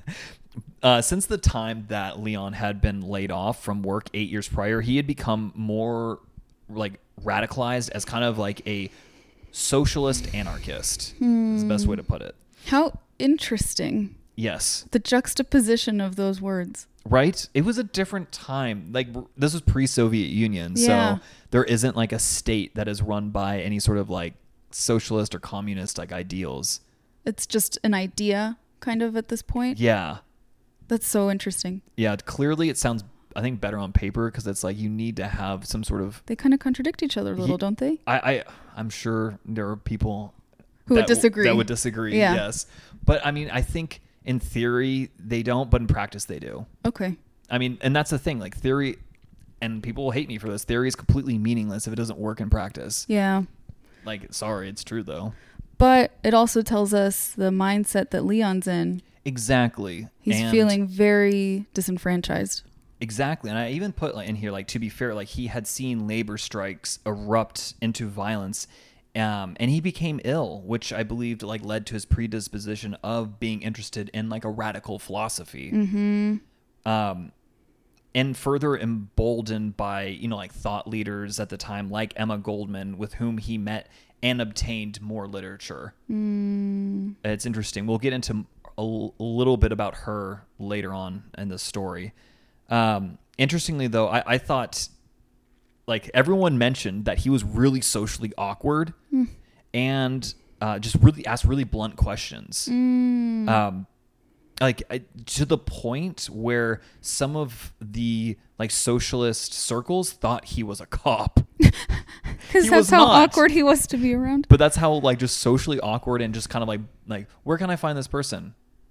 uh, since the time that Leon had been laid off from work eight years prior, he had become more like radicalized as kind of like a socialist anarchist. Hmm. Is the best way to put it.
How interesting.
Yes.
The juxtaposition of those words.
Right? It was a different time. Like, this was pre-Soviet Union.
Yeah.
So there isn't like a state that is run by any sort of like socialist or communist like ideals.
It's just an idea kind of at this point.
Yeah.
That's so interesting.
Yeah. Clearly it sounds, I think, better on paper because it's like you need to have some sort of...
They kind of contradict each other a little,
he,
don't they?
I, I, I'm sure there are people...
Who
that
would disagree.
W- that would disagree,
yeah.
Yes. But I mean, I think in theory they don't, but in practice they do.
Okay.
I mean, and that's the thing, like theory, and people will hate me for this, theory is completely meaningless if it doesn't work in practice.
Yeah.
Like, sorry, it's true though.
But it also tells us the mindset that Leon's in.
Exactly.
He's
and
feeling very disenfranchised.
Exactly. And I even put like, in here, like, to be fair, like he had seen labor strikes erupt into violence, um, and he became ill, which I believed like led to his predisposition of being interested in like a radical philosophy.
Mm-hmm.
Um, and further emboldened by, you know, like thought leaders at the time, like Emma Goldman, with whom he met and obtained more literature.
Mm.
It's interesting. We'll get into a, l- a little bit about her later on in the story. Um, interestingly, though, I, I thought, like, everyone mentioned that he was really socially awkward mm. and uh, just really asked really blunt questions.
Mm.
Um, like I, to the point where some of the like socialist circles thought he was a cop.
Because that's how not. awkward he was to be around.
But that's how like just socially awkward and just kind of like like where can I find this person?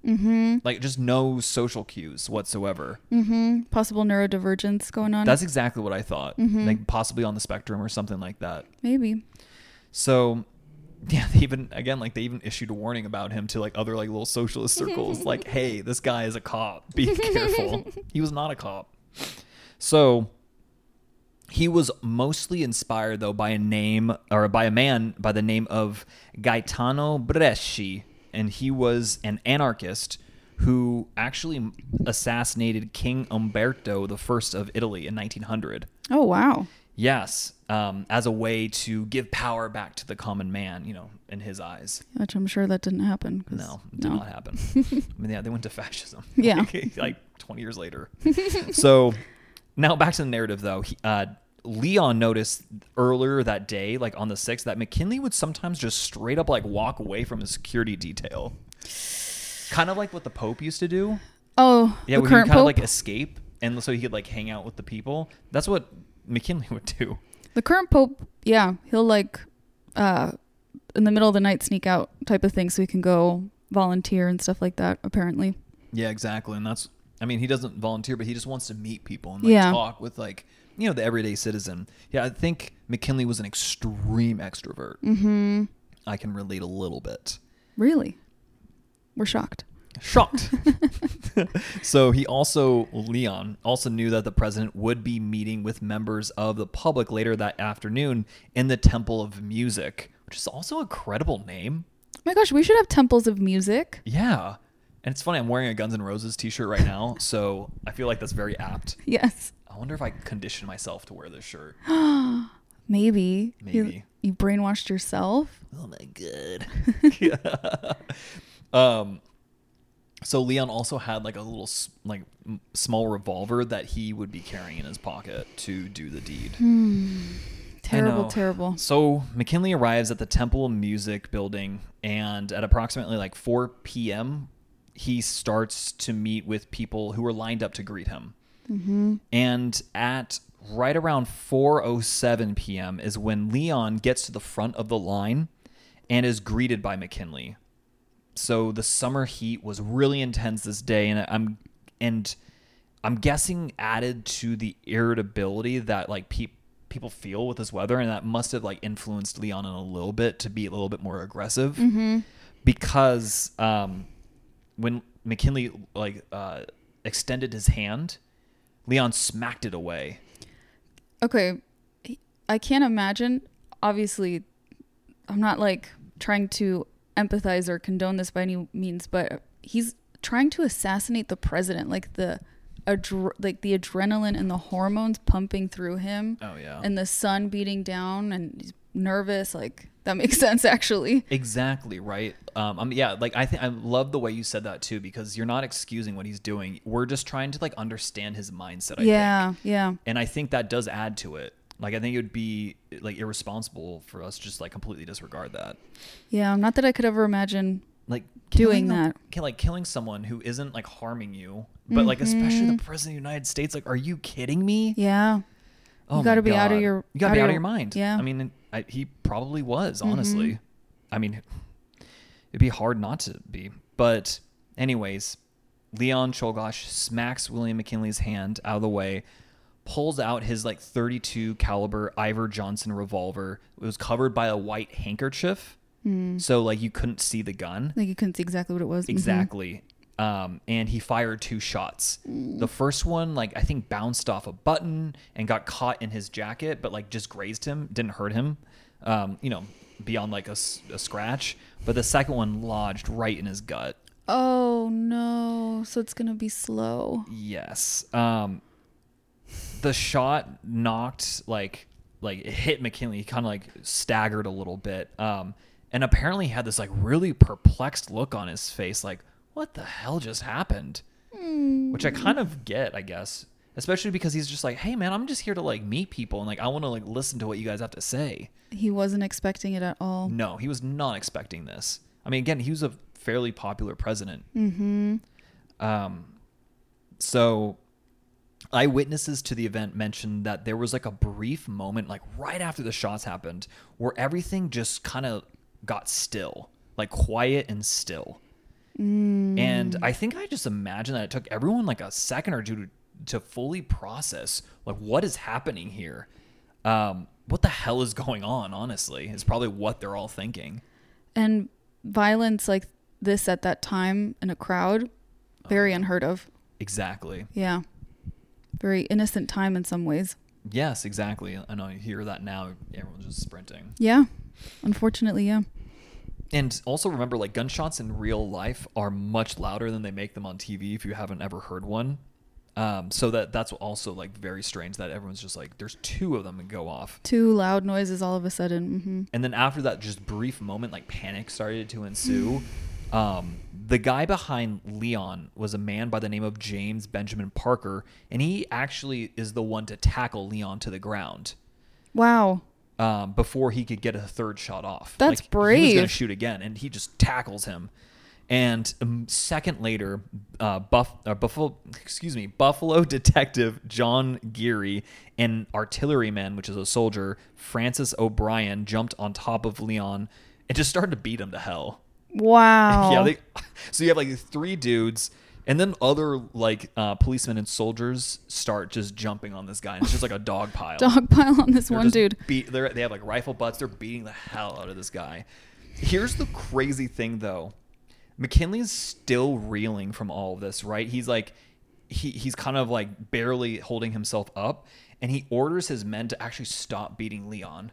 Mm-hmm.
Like just no social cues whatsoever.
Mm-hmm. Possible neurodivergence going on.
That's exactly what I thought.
Mm-hmm.
Like possibly on the spectrum or something like that.
Maybe.
So yeah, they even again like they even issued a warning about him to like other like little socialist circles. Like, hey, this guy is a cop. Be careful. He was not a cop. So he was mostly inspired though by a name or by a man by the name of Gaetano Bresci, and he was an anarchist who actually assassinated King Umberto the First of Italy in nineteen hundred.
Oh, wow.
Yes, um, as a way to give power back to the common man, you know, in his eyes.
Which I'm sure that didn't happen. 'cause-
No, it did
no.
not happen. I mean, yeah, they went to fascism.
Yeah.
like, like twenty years later. So now back to the narrative, though. He, uh, Leon noticed earlier that day, like on the sixth, that McKinley would sometimes just straight up like walk away from his security detail. Kind of like what the Pope used to do.
Oh,
Yeah,
the
where he
current
kind of
pope.
like escape, and so he could like hang out with the people. That's what McKinley would do.
The current pope, yeah, he'll like uh in the middle of the night sneak out type of thing so he can go volunteer and stuff like that, apparently.
Yeah, exactly. And that's, I mean, he doesn't volunteer, but he just wants to meet people and like
Yeah.
talk with like, you know, the everyday citizen. Yeah, I think McKinley was an extreme extrovert.
Mm-hmm.
I can relate a little bit.
Really? We're shocked.
Shocked. So he also, Leon, also knew that the president would be meeting with members of the public later that afternoon in the Temple of Music, which is also a credible name.
Oh my gosh, we should have temples of music.
Yeah. And it's funny, I'm wearing a Guns N' Roses t-shirt right now, so I feel like that's very apt.
Yes.
I wonder if I condition myself to wear this shirt.
Maybe. You,
Maybe.
you brainwashed yourself?
Oh my god. um, so Leon also had like a little s- like m- small revolver that he would be carrying in his pocket to do the deed.
Terrible,
know.
terrible.
So McKinley arrives at the Temple of Music building, and at approximately like four p.m., he starts to meet with people who are lined up to greet him.
Mm-hmm.
And at right around four oh seven p.m. is when Leon gets to the front of the line and is greeted by McKinley. So the summer heat was really intense this day, and I'm and I'm guessing added to the irritability that like pe- people feel with this weather, and that must have like influenced Leon in a little bit to be a little bit more aggressive.
Mm-hmm.
Because um, when McKinley like uh, extended his hand, Leon smacked it away.
Okay. I can't imagine. Obviously, I'm not like trying to empathize or condone this by any means, but he's trying to assassinate the president. Like the adre- like the adrenaline and the hormones pumping through him,
Oh yeah.
and the sun beating down, and he's nervous. Like that makes sense, actually.
Exactly right. Um, um, yeah, like I think I love the way you said that too, because you're not excusing what he's doing. We're just trying to like understand his mindset. I
yeah,
think.
yeah.
And I think that does add to it. Like I think it would be like irresponsible for us to just like completely disregard that.
Yeah, not that I could ever imagine.
Like
Doing
killing them-
that.
ki- like killing someone who isn't like harming you, but like especially
Mhm.
the president of the United States. Like, are you kidding me?
Yeah.
Oh
You gotta
my
be out of
God.
your-
You gotta
out
be
of
out of
your-
your mind.
yeah.
I mean, I, he probably was. Honestly,
Mhm.
I mean, it'd be hard not to be. But anyways, Leon Czolgosz smacks William McKinley's hand out of the way, pulls out his like thirty-two caliber Iver Johnson revolver. It was covered by a white handkerchief,
Mm.
so like you couldn't see the gun.
Like you couldn't see exactly what it was. Mhm.
Exactly. Um, and he fired two shots.
Mm.
The first one, like, I think bounced off a button and got caught in his jacket, but like just grazed him, didn't hurt him, um, you know, beyond like a, s- a scratch. But the second one lodged right in his gut.
Oh no! So it's gonna be slow.
Yes. Um, the shot knocked, like, like it hit McKinley. He kind of like staggered a little bit. Um, and apparently he had this like really perplexed look on his face, like, what the hell just happened? Which I kind of get, I guess, especially because he's just like, hey man, I'm just here to like meet people and like I want to like listen to what you guys have to say.
He wasn't expecting it at all.
No, he was not expecting this. I mean, again, he was a fairly popular president.
Mm-hmm.
Um, so eyewitnesses to the event mentioned that there was like a brief moment, like right after the shots happened, where everything just kind of got still, like quiet and still.
Mm.
And I think I just imagine that it took everyone like a second or two to, to fully process like what is happening here. Um, what the hell is going on, honestly, is probably what they're all thinking.
And violence like this at that time in a crowd, very
Oh.
unheard of.
Exactly.
Yeah. Very innocent time in some ways.
Yes, exactly. I know you hear that now. Everyone's just sprinting.
Yeah. Unfortunately, yeah.
And also remember, like, gunshots in real life are much louder than they make them on T V if you haven't ever heard one. Um, so that that's also like very strange that everyone's just like, there's two of them and go off.
Two loud noises all of a sudden. Mm-hmm.
And then after that just brief moment, like panic started to ensue. Um, the guy behind Leon was a man by the name of James Benjamin Parker, and he actually is the one to tackle Leon to the ground.
Wow.
Um, before he could get a third shot off.
That's
like, He was going
brave.
to shoot again, and he just tackles him. And a second later, uh, Buff, uh, Buffalo, excuse me, Buffalo Detective John Geary and artilleryman, which is a soldier, Francis O'Brien, jumped on top of Leon and just started to beat him to hell.
Wow.
Yeah, they, so you have like three dudes, and then other like uh, policemen and soldiers start just jumping on this guy, and it's just like a dog pile.
Dog pile on this
They're
one
just
dude.
Beat, they're, they have like rifle butts. They're beating the hell out of this guy. Here's the crazy thing, though. McKinley is still reeling from all of this, right? He's like, he he's kind of like barely holding himself up, and he orders his men to actually stop beating Leon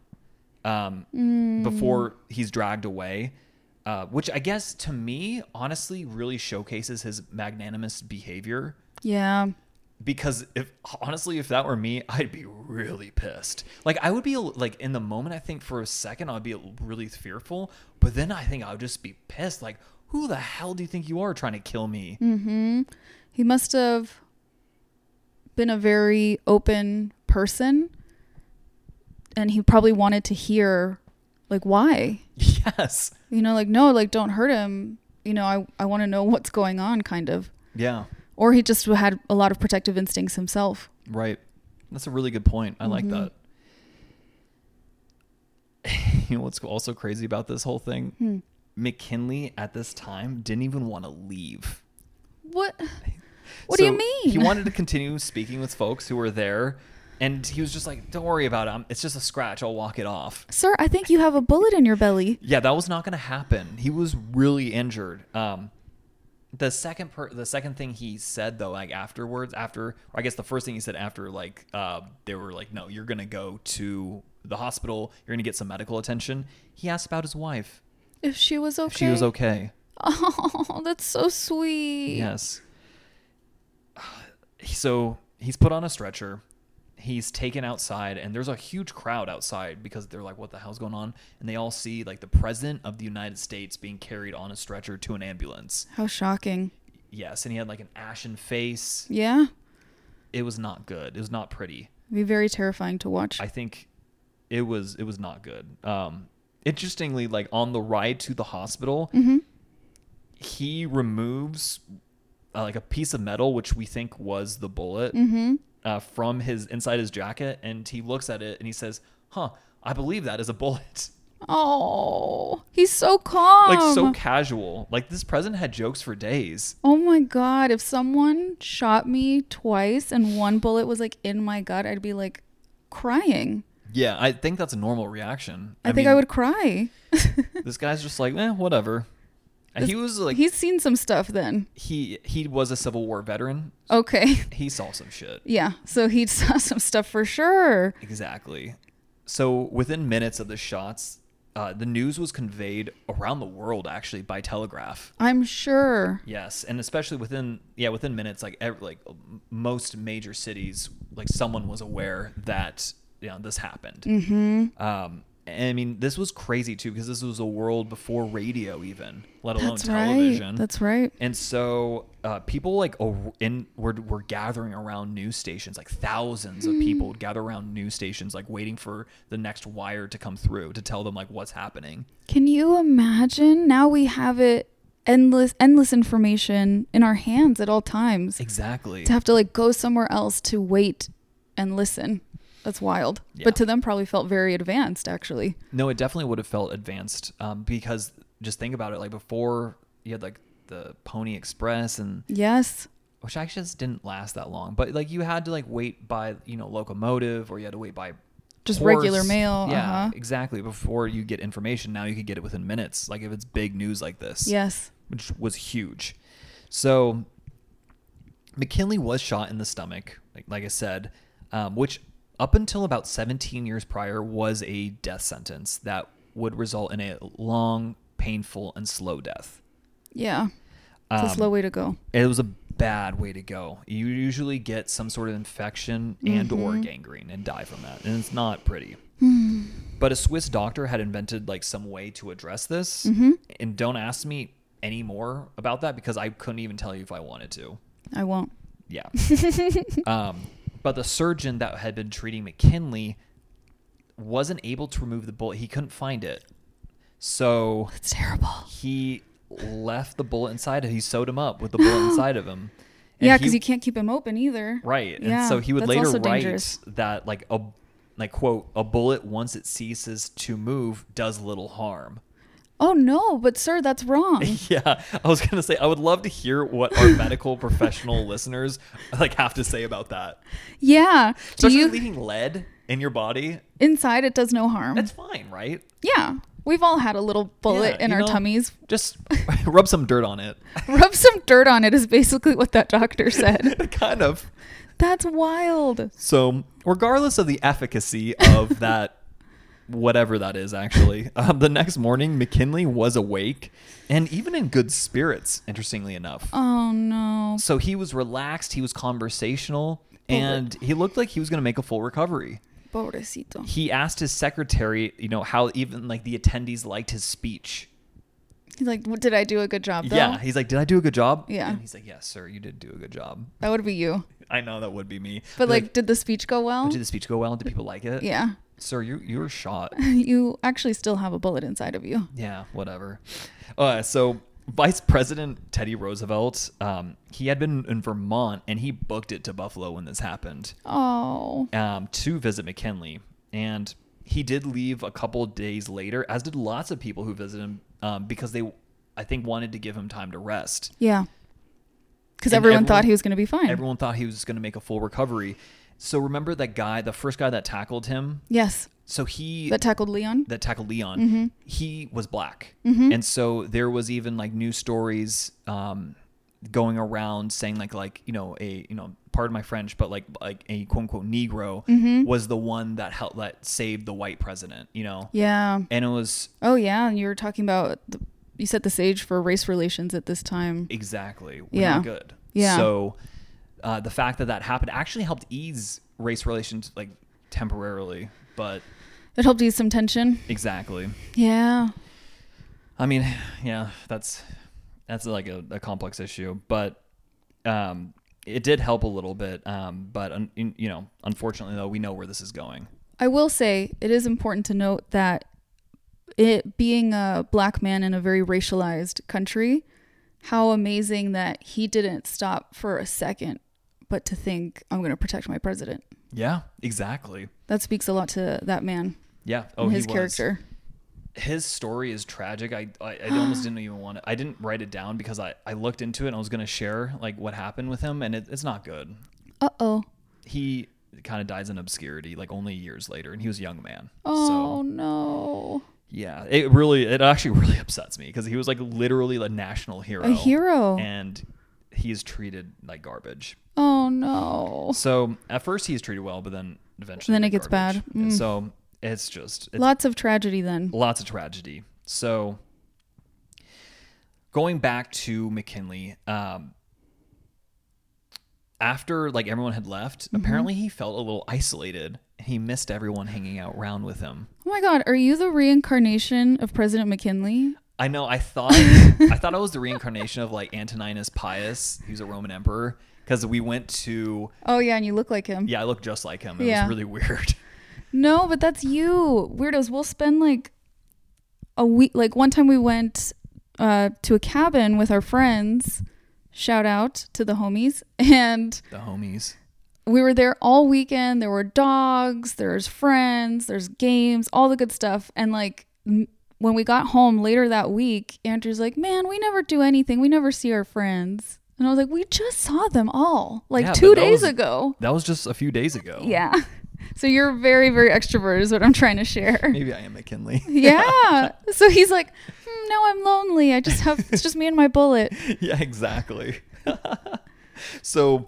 um,
Mm.
before he's dragged away. Uh, which I guess to me, honestly, really showcases his magnanimous behavior.
Yeah.
Because if honestly, if that were me, I'd be really pissed. Like I would be like in the moment, I think for a second I'd be really fearful, but then I think I would just be pissed. Like, who the hell do you think you are trying to kill me?
Mm-hmm. He must have been a very open person, and he probably wanted to hear like why.
Yes.
You know, like, no, like, don't hurt him. You know, I, I want to know what's going on, kind of.
Yeah.
Or he just had a lot of protective instincts himself.
Right. That's a really good point. I like
Mm-hmm.
that. You know what's also crazy about this whole thing?
Hmm.
McKinley at this time didn't even want to leave.
What? What do you
So
mean?
He wanted to continue speaking with folks who were there, and he was just like, don't worry about it. It's just a scratch. I'll walk it off.
Sir, I think you have a bullet in your belly.
Yeah, that was not going to happen. He was really injured. Um, the second per- the second thing he said though, like afterwards, after or I guess the first thing he said after, like uh, they were like, no, you're gonna go to the hospital. You're gonna get some medical attention. He asked about his wife.
If she was okay.
If she was okay.
Oh, that's so sweet.
Yes. So he's put on a stretcher. He's taken outside, and there's a huge crowd outside because they're like, what the hell's going on? And they all see like the president of the United States being carried on a stretcher to an ambulance.
How shocking.
Yes, and he had like an ashen face.
Yeah.
It was not good. It was not pretty.
It'd be very terrifying to watch.
I think it was it was not good. Um, interestingly, like on the ride to the hospital,
Mm-hmm.
he removes uh, like a piece of metal, which we think was the bullet.
Mm-hmm.
Uh, from his inside his jacket, and he looks at it and he says, huh, I believe that is a bullet.
Oh, he's so calm.
Like so casual. Like this president had jokes for days.
Oh my God. If someone shot me twice and one bullet was like in my gut, I'd be like crying.
Yeah, I think that's a normal reaction.
I, think I
mean,
would cry.
This guy's just like, eh, whatever. And
This-
he was like,
He's seen some stuff then.
he he was a Civil War veteran.
Okay.
He saw some shit.
Yeah. So he saw some stuff for sure.
Exactly. So within minutes of the shots, uh, the news was conveyed around the world actually by telegraph.
I'm sure.
Yes, and especially within yeah within minutes, like every, like most major cities, like someone was aware that you know this happened.
Mm-hmm.
Um, and I mean, this was crazy too because this was a world before radio, even let alone
That's
television.
right. That's right.
And so uh, people like oh, in were were gathering around news stations, like thousands of people would gather around news stations, like waiting for the next wire to come through to tell them like what's happening.
Can you imagine? Now we have it endless, endless information in our hands at all times.
Exactly.
To have to like go somewhere else to wait and listen. That's wild.
Yeah.
But to them probably felt very advanced actually.
No, it definitely would have felt advanced um, because just think about it. Like before you had like the Pony Express, and
Yes.
which actually just didn't last that long. But like you had to like wait by, you know, locomotive, or you had to wait by
Just
horse.
regular mail.
Yeah,
Uh-huh.
exactly. Before you get information, now you could get it within minutes. Like if it's big news like this,
Yes.
which was huge. So McKinley was shot in the stomach, like, like I said, um, which up until about seventeen years prior was a death sentence that would result in a long, painful, and slow death.
Yeah. It's
Um,
a slow way to go.
It was a bad way to go. You usually get some sort of infection and or
Mm-hmm.
gangrene and die from that, and it's not pretty. But a Swiss doctor had invented like some way to address this,
Mm-hmm.
and don't ask me any more about that because I couldn't even tell you if I wanted to.
I won't.
Yeah. um, but the surgeon that had been treating McKinley wasn't able to remove the bullet. He couldn't find it. So
It's terrible.
he left the bullet inside. He sewed him up with the bullet inside of him. And
Yeah,
he-
because you can't keep him open either.
Right.
Yeah,
And so he would
that's
later
also
write
dangerous.
that like a like quote, a bullet once it ceases to move does little harm.
Oh no, but sir, that's wrong.
Yeah, I was gonna say I would love to hear what our medical professional listeners like have to say about that.
Yeah. Do
Especially
you
leaving lead in your body,
inside it does no harm.
that's fine, right?
Yeah. We've all had a little bullet
Yeah,
in
you
our
know,
tummies.
Just rub some dirt on it.
Rub some dirt on it is basically what that doctor said.
Kind of.
That's wild.
So, regardless of the efficacy of that, whatever that is, actually, um, the next morning, McKinley was awake and even in good spirits, interestingly enough.
Oh no.
So, he was relaxed, he was conversational, and he looked like he was going to make a full recovery.
Pobrecito.
He asked his secretary, you know, how even like the attendees liked his speech.
He's like, "What- did I do a good job though?
Yeah. He's like, did I do a good job?
Yeah.
And he's like, yes, sir, you did do a good job.
That would be you.
I know that would be me.
But
Be
like, did the speech go well?
did the speech go well? Did people like it?
Yeah.
Sir, you you were shot.
You actually still have a bullet inside of you.
Yeah, whatever. Uh, so Vice President Teddy Roosevelt, um, he had been in Vermont and he booked it to Buffalo when this happened
Oh.
um, to visit McKinley. And he did leave a couple of days later, as did lots of people who visited him um, because they, I think, wanted to give him time to rest.
Yeah. Because
And
everyone,
everyone-
thought he was going to be fine.
Everyone thought he was going to make a full recovery. So remember that guy, the first guy that tackled him?
Yes.
So he...
That tackled Leon.
that tackled Leon,
Mm-hmm.
he was black. And so there was even like news stories um, going around saying like, like, you know, a, you know, pardon my French, but like, like a quote unquote Negro
Mm-hmm.
was the one that helped, that saved the white president, you know?
Yeah.
And it was
Oh yeah. And you were talking about, the, you set the stage for race relations at this time.
exactly, we're
Yeah.
not good.
Yeah.
So uh, the fact that that happened actually helped ease race relations like temporarily, but
It helped ease some tension.
exactly.
Yeah.
I mean, yeah, that's that's like a, a complex issue, but um, it did help a little bit. Um, but un, in, you know, unfortunately, though, we know where this is going.
I will say it is important to note that it being a black man in a very racialized country, how amazing that he didn't stop for a second, but to think, I'm going to protect my president.
Yeah, exactly.
That speaks a lot to that man
Yeah. Oh,
and his
he was.
character.
His story is tragic. I I, I almost didn't even want to. I didn't write it down because I, I looked into it and I was going to share like what happened with him, and it, it's not good.
Uh-oh.
He kind of dies in obscurity, like only years later, and he was a young man.
Oh,
So
no.
yeah, it really, it actually really upsets me because he was like literally a national hero.
A hero.
And he is treated like garbage.
Oh, no.
So at first he is treated well, but then eventually
Then it
like
gets
garbage.
bad.
And
Mm.
so it's just it's
Lots of tragedy then.
lots of tragedy. So going back to McKinley, um, after like everyone had left,
Mm-hmm.
apparently he felt a little isolated. He missed everyone hanging out around with him.
Oh my God. Are you the reincarnation of President McKinley?
I know. I thought I thought I was the reincarnation of like Antoninus Pius. He was a Roman emperor because we went to.
Oh, yeah. And you look like him.
Yeah, I look just like him. It
Yeah.
was really weird.
No, but that's you. Weirdos. We'll spend like a week. Like one time we went uh, to a cabin with our friends. Shout out to the homies. And
The homies.
we were there all weekend. There were dogs, there's friends, there's games, all the good stuff. And like m- when we got home later that week, Andrew's like, man, we never do anything. We never see our friends. And I was like, we just saw them all like
Yeah,
two
but that
days
was-
ago.
That was just a few days ago.
Yeah. So you're very, very extrovert is what I'm trying to share.
Maybe I am McKinley.
Yeah. So he's like, hmm, no, I'm lonely. I just have, it's just me and my bullet.
Yeah, exactly. So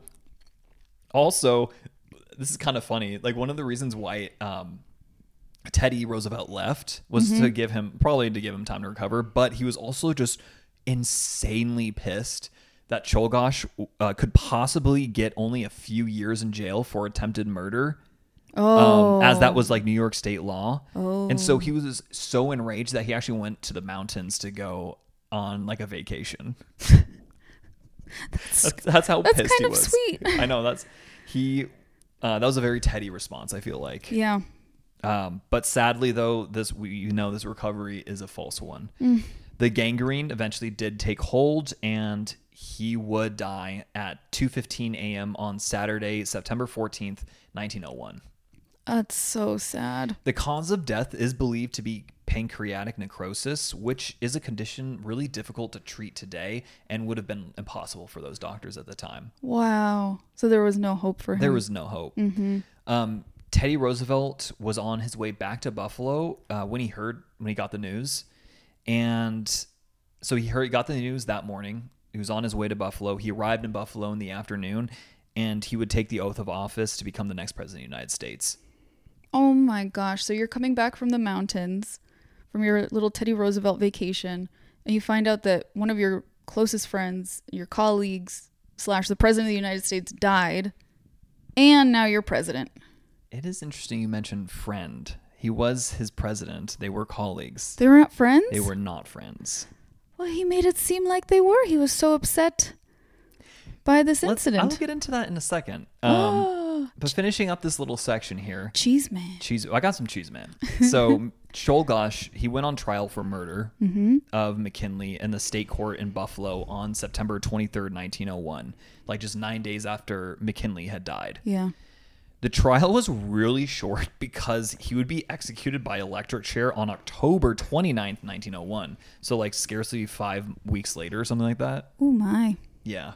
also, this is kind of funny. Like one of the reasons why um, Teddy Roosevelt left was
Mm-hmm.
to give him, probably to give him time to recover, but he was also just insanely pissed that Czolgosz uh, could possibly get only a few years in jail for attempted murder.
Oh.
Um, as that was like New York state law.
Oh.
And so he was so enraged that he actually went to the mountains to go on like a vacation. that's, that's how
that's
pissed
kind
he
of
was.
sweet.
I know that's he uh, that was a very Teddy response, I feel like.
Yeah.
Um, but sadly though, this we you know this recovery is a false one.
Mm.
The gangrene eventually did take hold, and he would die at two fifteen a.m. on Saturday, September fourteenth, nineteen oh one.
That's so sad.
The cause of death is believed to be pancreatic necrosis, which is a condition really difficult to treat today and would have been impossible for those doctors at the time.
Wow. So there was no hope for him.
There was no hope.
Mm-hmm.
Um, Teddy Roosevelt was on his way back to Buffalo uh, when he heard when he got the news, and so he heard he got the news that morning. He was on his way to Buffalo. He arrived in Buffalo in the afternoon, and he would take the oath of office to become the next president of the United States.
Oh my gosh. So you're coming back from the mountains, from your little Teddy Roosevelt vacation, and you find out that one of your closest friends, your colleagues, slash the president of the United States died, and now you're president.
It is interesting you mentioned friend. He was his president. They were colleagues.
They were not friends?
They were not friends.
Well, he made it seem like they were. He was so upset by this
Let's,
incident.
I'll get into that in a second. Um,
Oh,
but finishing up this little section here.
cheese man.
Cheese. I got some cheese, man. So Czolgosz, he went on trial for murder
Mm-hmm.
of McKinley in the state court in Buffalo on September twenty-third, nineteen oh one, like just nine days after McKinley had died.
Yeah.
The trial was really short because he would be executed by electric chair on October twenty-ninth, nineteen oh one. So like scarcely five weeks later or something like that.
Oh my.
Yeah.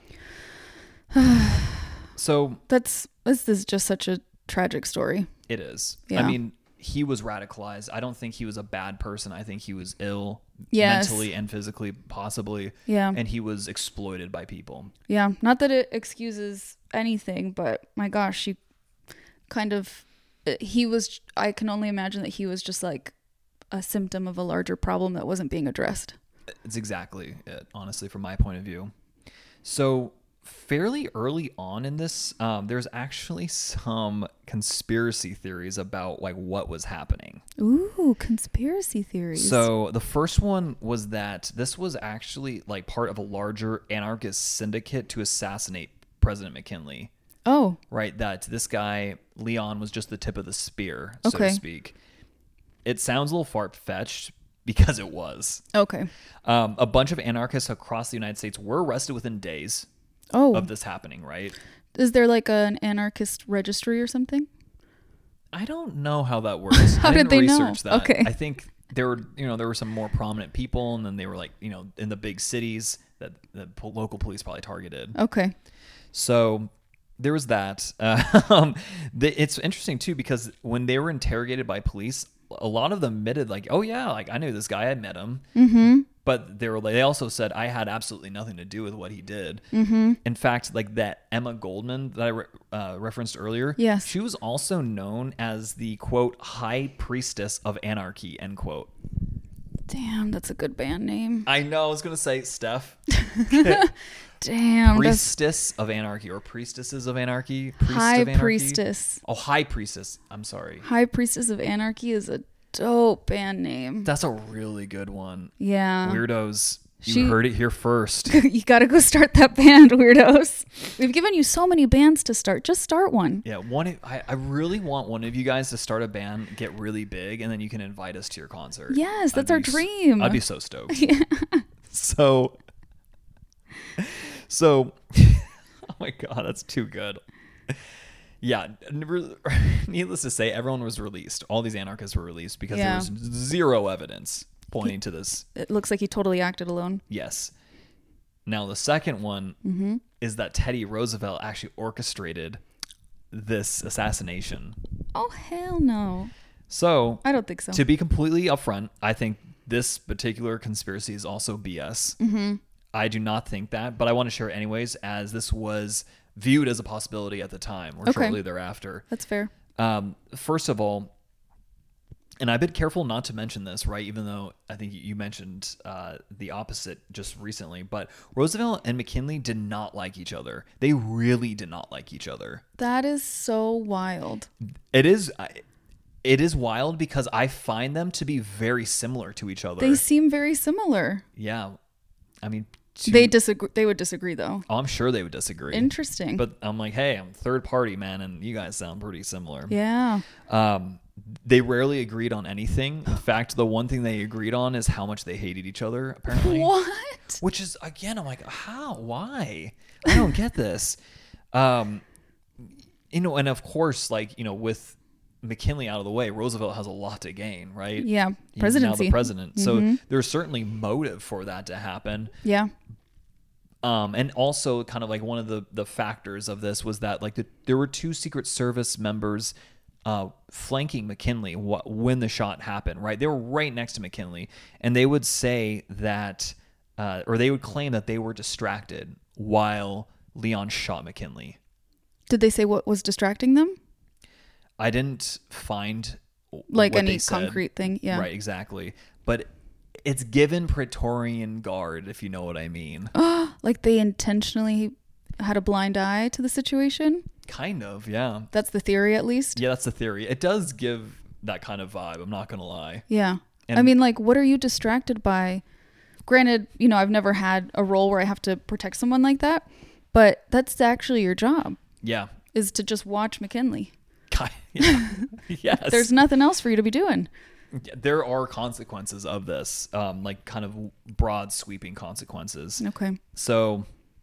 So
That's this is just such a tragic story.
it is.
Yeah.
I mean, he was radicalized. I don't think he was a bad person. I think he was ill
Yes.
mentally and physically, possibly.
Yeah.
And he was exploited by people.
Yeah. Not that it excuses anything, but my gosh, he kind of he was I can only imagine that he was just like a symptom of a larger problem that wasn't being addressed.
It's exactly it, honestly, from my point of view. So fairly early on in this, um, there's actually some conspiracy theories about like what was happening.
Ooh, conspiracy theories.
So the first one was that this was actually like part of a larger anarchist syndicate to assassinate President McKinley.
Oh,
Right, that this guy, Leon, was just the tip of the spear, so
Okay.
to speak. It sounds a little far-fetched because it was.
okay.
Um, a bunch of anarchists across the United States were arrested within days
Oh,
of this happening, right?
is there like an anarchist registry or something?
I don't know how that works.
How
I
did
didn't
they know?
research that.
Okay.
I think there were, you know, there were some more prominent people, and then they were like, you know, in the big cities that the po- local police probably targeted.
Okay.
So there was that. Uh, um, the, it's interesting too because when they were interrogated by police, a lot of them admitted like, "Oh yeah, like I knew this guy, I met him."
Mm-hmm.
But they were they also said I had absolutely nothing to do with what he did.
Mm-hmm.
In fact, like that Emma Goldman that I re- uh, referenced earlier,
Yes.
she was also known as the quote high priestess of anarchy end quote.
Damn, that's a good band name.
I know I was gonna say Steph,
Damn, that's
priestess of anarchy or priestesses of anarchy, priest
high
of anarchy.
priestess.
Oh, high priestess. I'm sorry.
High priestess of anarchy is a dope band name.
That's a really good one.
Yeah.
Weirdos. You
She-
heard it here first.
You gotta go start that band, weirdos. We've given you so many bands to start. Just start one.
Yeah, one. of- I, I really want one of you guys to start a band, get really big, and then you can invite us to your concert.
Yes, that's
I'd
our
be s-
dream.
I'd be so stoked. So, so, oh my god, that's too good. Yeah, n- needless to say, everyone was released. All these anarchists were released because
Yeah.
there was zero evidence. pointing to this.
It looks like he totally acted alone.
Yes. Now, the second one
Mm-hmm.
is that Teddy Roosevelt actually orchestrated this assassination.
Oh, hell no.
So,
I don't think so.
to be completely upfront, I think this particular conspiracy is also B S.
Mm-hmm.
I do not think that, but I want to share it anyways, as this was viewed as a possibility at the time or
Okay.
shortly thereafter.
That's fair.
Um, first of all, and I've been careful not to mention this, right? Even though I think you mentioned uh, the opposite just recently, but Roosevelt and McKinley did not like each other. They really did not like each other.
That is so wild.
It is, it is wild because I find them to be very similar to each other.
They seem very similar.
Yeah, I mean, to,
They disagree. They would disagree, though.
oh, I'm sure they would disagree.
Interesting.
But I'm like, hey, I'm third party, man, and you guys sound pretty similar.
yeah.
Um, they rarely agreed on anything. In fact, the one thing they agreed on is how much they hated each other, apparently.
What?
Which is, again, I'm like, how? Why? I don't get this. Um, you know, and of course, like, you know, with McKinley out of the way, Roosevelt has a lot to gain, right?
Yeah.
He's
Presidency.
now the president.
Mm-hmm.
So there's certainly motive for that to happen.
Yeah.
Um, and also kind of like one of the, the factors of this was that like the, there were two Secret Service members uh, flanking McKinley wh- when the shot happened, right? They were right next to McKinley, and they would say that, uh, or they would claim that they were distracted while Leon shot McKinley.
Did they say what was distracting them?
I didn't find
Like
what
any
they said.
concrete thing? Yeah.
Right, exactly. But it's given Praetorian Guard, if you know what I mean.
Like they intentionally had a blind eye to the situation?
Kind of, yeah.
That's the theory, at least?
Yeah, that's the theory. It does give that kind of vibe. I'm not going to lie.
Yeah.
And-
I mean, like, what are you distracted by? Granted, you know, I've never had a role where I have to protect someone like that, but that's actually your job,
Yeah.
is to just watch McKinley.
Ki- yeah. Yes.
There's nothing else for you to be doing.
Yeah, there are consequences of this, um, like kind of broad sweeping consequences.
Okay.
So,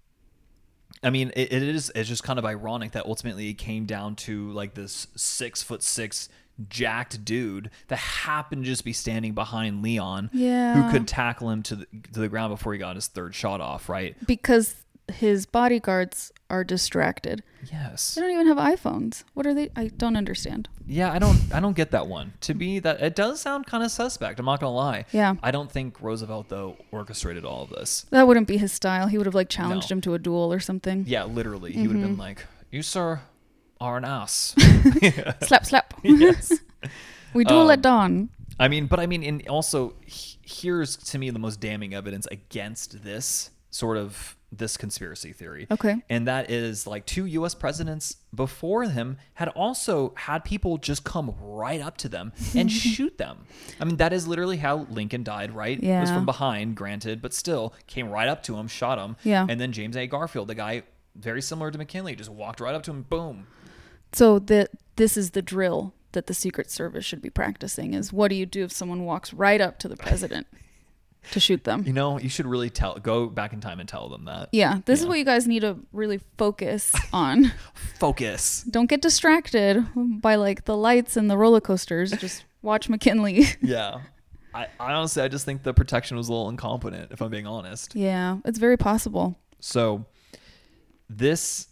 I mean, it, it is, it's just kind of ironic that ultimately it came down to like this six foot six jacked dude that happened to just be standing behind Leon,
Yeah.
who could tackle him to the, to the ground before he got his third shot off, right?
Because his bodyguards are distracted.
Yes.
They don't even have iPhones. What are they? I don't understand.
Yeah, I don't I don't get that one. To me, that it does sound kind of suspect. I'm not gonna lie.
Yeah.
I don't think Roosevelt though orchestrated all of this.
That wouldn't be his style. He would have like challenged
No.
him to a duel or something.
Yeah, literally, he would have been like, "You sir are an ass."
Slap, slap.
Yes.
We duel
Um,
at dawn.
I mean, but I mean, and also he- here's to me the most damning evidence against this sort of this conspiracy theory.
Okay.
And that is like two U S presidents before him had also had people just come right up to them and shoot them. I mean, that is literally how Lincoln died, right? It was
Yeah.
from behind, granted, but still came right up to him, shot him.
Yeah.
And then James A. Garfield, the guy very similar to McKinley, just walked right up to him, boom.
So the this is the drill that the Secret Service should be practicing is what do you do if someone walks right up to the president to shoot them?
You know, you should really tell, go back in time and tell them that.
Yeah, this is
Yeah.
what you guys need to really focus on.
Focus.
Don't get distracted by like the lights and the roller coasters. Just watch McKinley.
Yeah. I, I honestly, I just think the protection was a little incompetent, if I'm being honest.
Yeah, it's very possible.
So this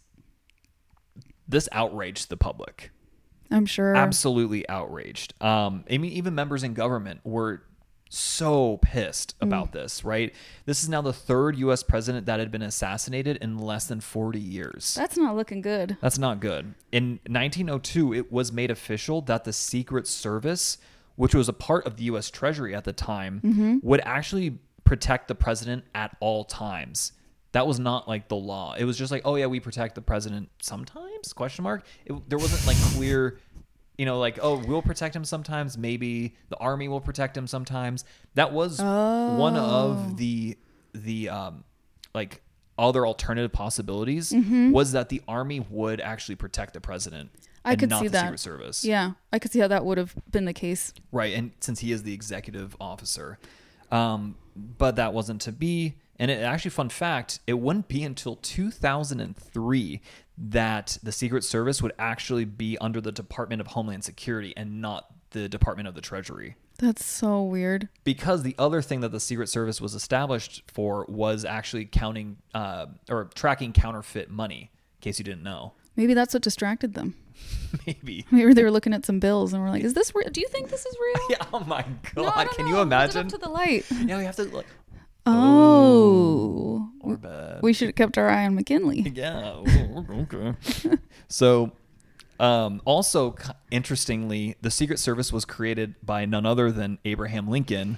this outraged the public.
I'm sure.
Absolutely outraged. Um, I mean, even members in government were so pissed about this, right? This is now the third U S president that had been assassinated in less than forty years.
That's not looking good.
That's not good. In nineteen oh two, it was made official that the Secret Service, which was a part of the U S Treasury at the time, would actually protect the president at all times. That was not like the law. It was just like, oh yeah, we protect the president sometimes? Question mark. It, there wasn't like clear, you know, like, oh, we'll protect him sometimes. Maybe the army will protect him sometimes. That was
Oh.
one of the the um like other alternative possibilities was that the army would actually protect the president.
I
and
could
not
see
the
that.
Secret Service.
Yeah, I could see how that would have been the case.
Right, and since he is the executive officer. Um, but that wasn't to be. And it actually, fun fact, it wouldn't be until two thousand three that the Secret Service would actually be under the Department of Homeland Security and not the Department of the Treasury.
That's so weird.
Because the other thing that the Secret Service was established for was actually counting uh, or tracking counterfeit money, in case you didn't know.
Maybe that's what distracted them.
Maybe.
Maybe they were looking at some bills and were like, is this real? Do you think this is real?
Yeah, oh my God.
No, I don't
Can
know.
you imagine?
Hold it up to the light.
Yeah, we have to like.
Oh.
Or bad.
We should have kept our eye on McKinley.
Yeah. Oh, okay. So, um, also c- interestingly, the Secret Service was created by none other than Abraham Lincoln.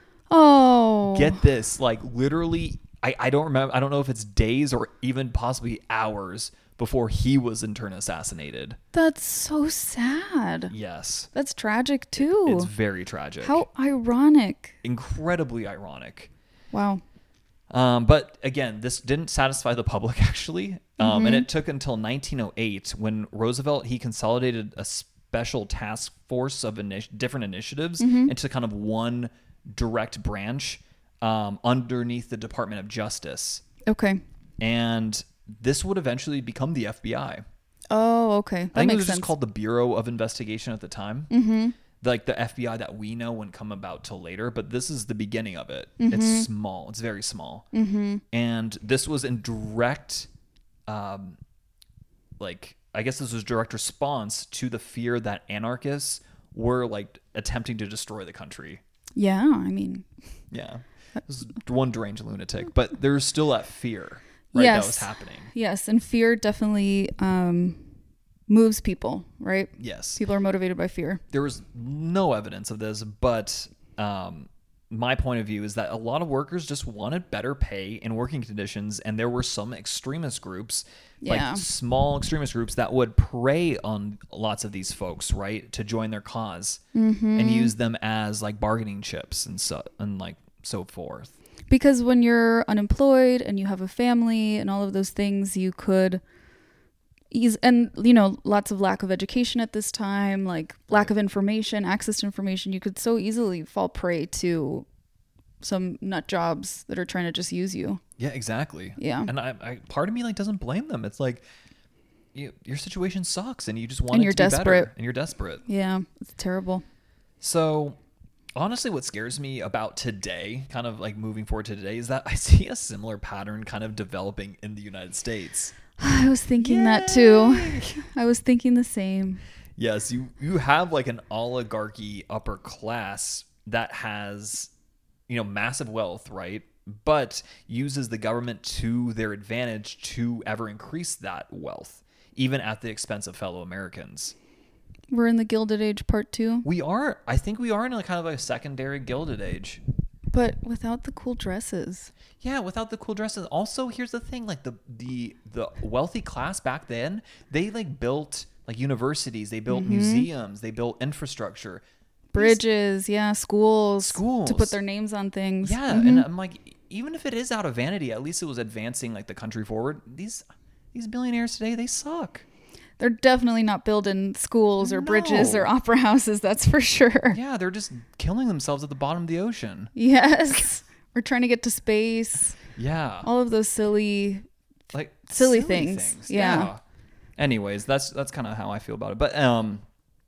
Oh.
Get this, like literally, I, I don't remember. I don't know if it's days or even possibly hours before he was in turn assassinated.
That's so sad.
Yes.
That's tragic too.
It's very tragic.
How ironic.
Incredibly ironic.
Wow.
Um, but again, this didn't satisfy the public actually. Um,
Mm-hmm.
and it took until nineteen oh eight when Roosevelt, he consolidated a special task force of initi- different initiatives
Mm-hmm.
into kind of one direct branch um, underneath the Department of Justice.
Okay.
And this would eventually become the F B I.
Oh, okay. That
I think
makes
it was
sense.
just called the Bureau of Investigation at the time.
Mm-hmm.
Like the F B I that we know wouldn't come about till later, but this is the beginning of it.
Mm-hmm.
It's small. It's very small.
Mm-hmm.
And this was in direct, um, like, I guess this was direct response to the fear that anarchists were like attempting to destroy the country.
Yeah, I mean,
Yeah. This is one deranged lunatic, but there's still that fear, right?
Yes.
That was happening.
yes, and fear definitely um, moves people, right?
Yes.
People are motivated by fear.
There was no evidence of this, but um, my point of view is that a lot of workers just wanted better pay and working conditions, and there were some extremist groups,
Yeah.
like small extremist groups that would prey on lots of these folks, right, to join their cause
Mm-hmm.
and use them as like bargaining chips and so and like so forth.
Because when you're unemployed and you have a family and all of those things, you could ease, and you know, lots of lack of education at this time, like lack of information, access to information, you could so easily fall prey to some nut jobs that are trying to just use you.
Yeah, exactly.
Yeah.
And I, I part of me like doesn't blame them. It's like you, your situation sucks and you just want
And
it
you're
to be
desperate.
better and you're desperate.
Yeah, it's terrible.
So honestly, what scares me about today, kind of like moving forward to today, is that I see a similar pattern kind of developing in the United States.
I was thinking that too. I was thinking the same.
Yes, you, you have like an oligarchy upper class that has, you know, massive wealth, right? But uses the government to their advantage to ever increase that wealth, even at the expense of fellow Americans.
We're in the Gilded Age part two,
We are, I think we are in a kind of a secondary Gilded Age.
but without the cool dresses.
Yeah, without the cool dresses. Also, here's the thing, like the the the wealthy class back then, they like built like universities, they built
Mm-hmm.
museums, they built infrastructure.
Bridges, yeah, schools.
Schools.
To put their names on things.
Yeah,
Mhm.
and I'm like, even if it is out of vanity, at least it was advancing like the country forward. These these billionaires today, they suck.
They're definitely not building schools or bridges
No.
or opera houses, that's for sure.
Yeah, they're just killing themselves at the bottom of the ocean.
Yes. We're trying to get to space.
Yeah.
All of those silly
like
silly things. Yeah.
Anyways, that's that's kind of how I feel about it. But um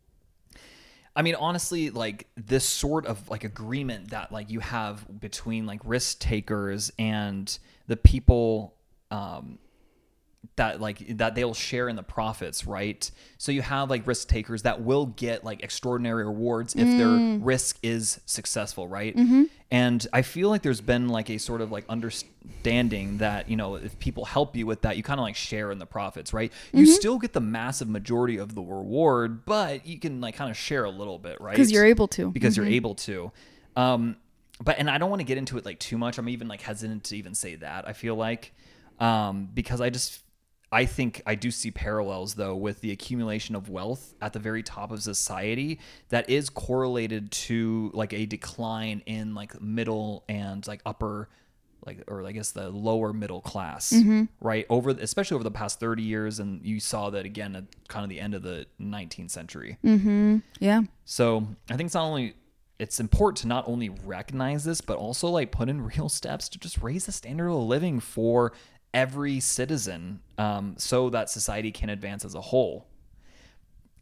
I mean, honestly, like this sort of like agreement that like you have between like risk takers and the people um that like that they'll share in the profits, right? So you have like risk takers that will get like extraordinary rewards if their risk is successful, right? And I feel like there's been like a sort of like understanding that, you know, if people help you with that, you kind of like share in the profits, right? You still get the massive majority of the reward, but you can like kind of share a little bit, right?
because you're able to.
because you're able to. Um, but and I don't want to get into it like too much. I'm even like hesitant to even say that. I feel like um, because I just I think I do see parallels though with the accumulation of wealth at the very top of society that is correlated to like a decline in like middle and like upper like or I guess the lower middle class, right? Over especially over the past thirty years, and you saw that again at kind of the end of the nineteenth century.
Mm-hmm. Yeah.
So I think it's not only it's important to not only recognize this, but also like put in real steps to just raise the standard of living for every citizen, um, so that society can advance as a whole.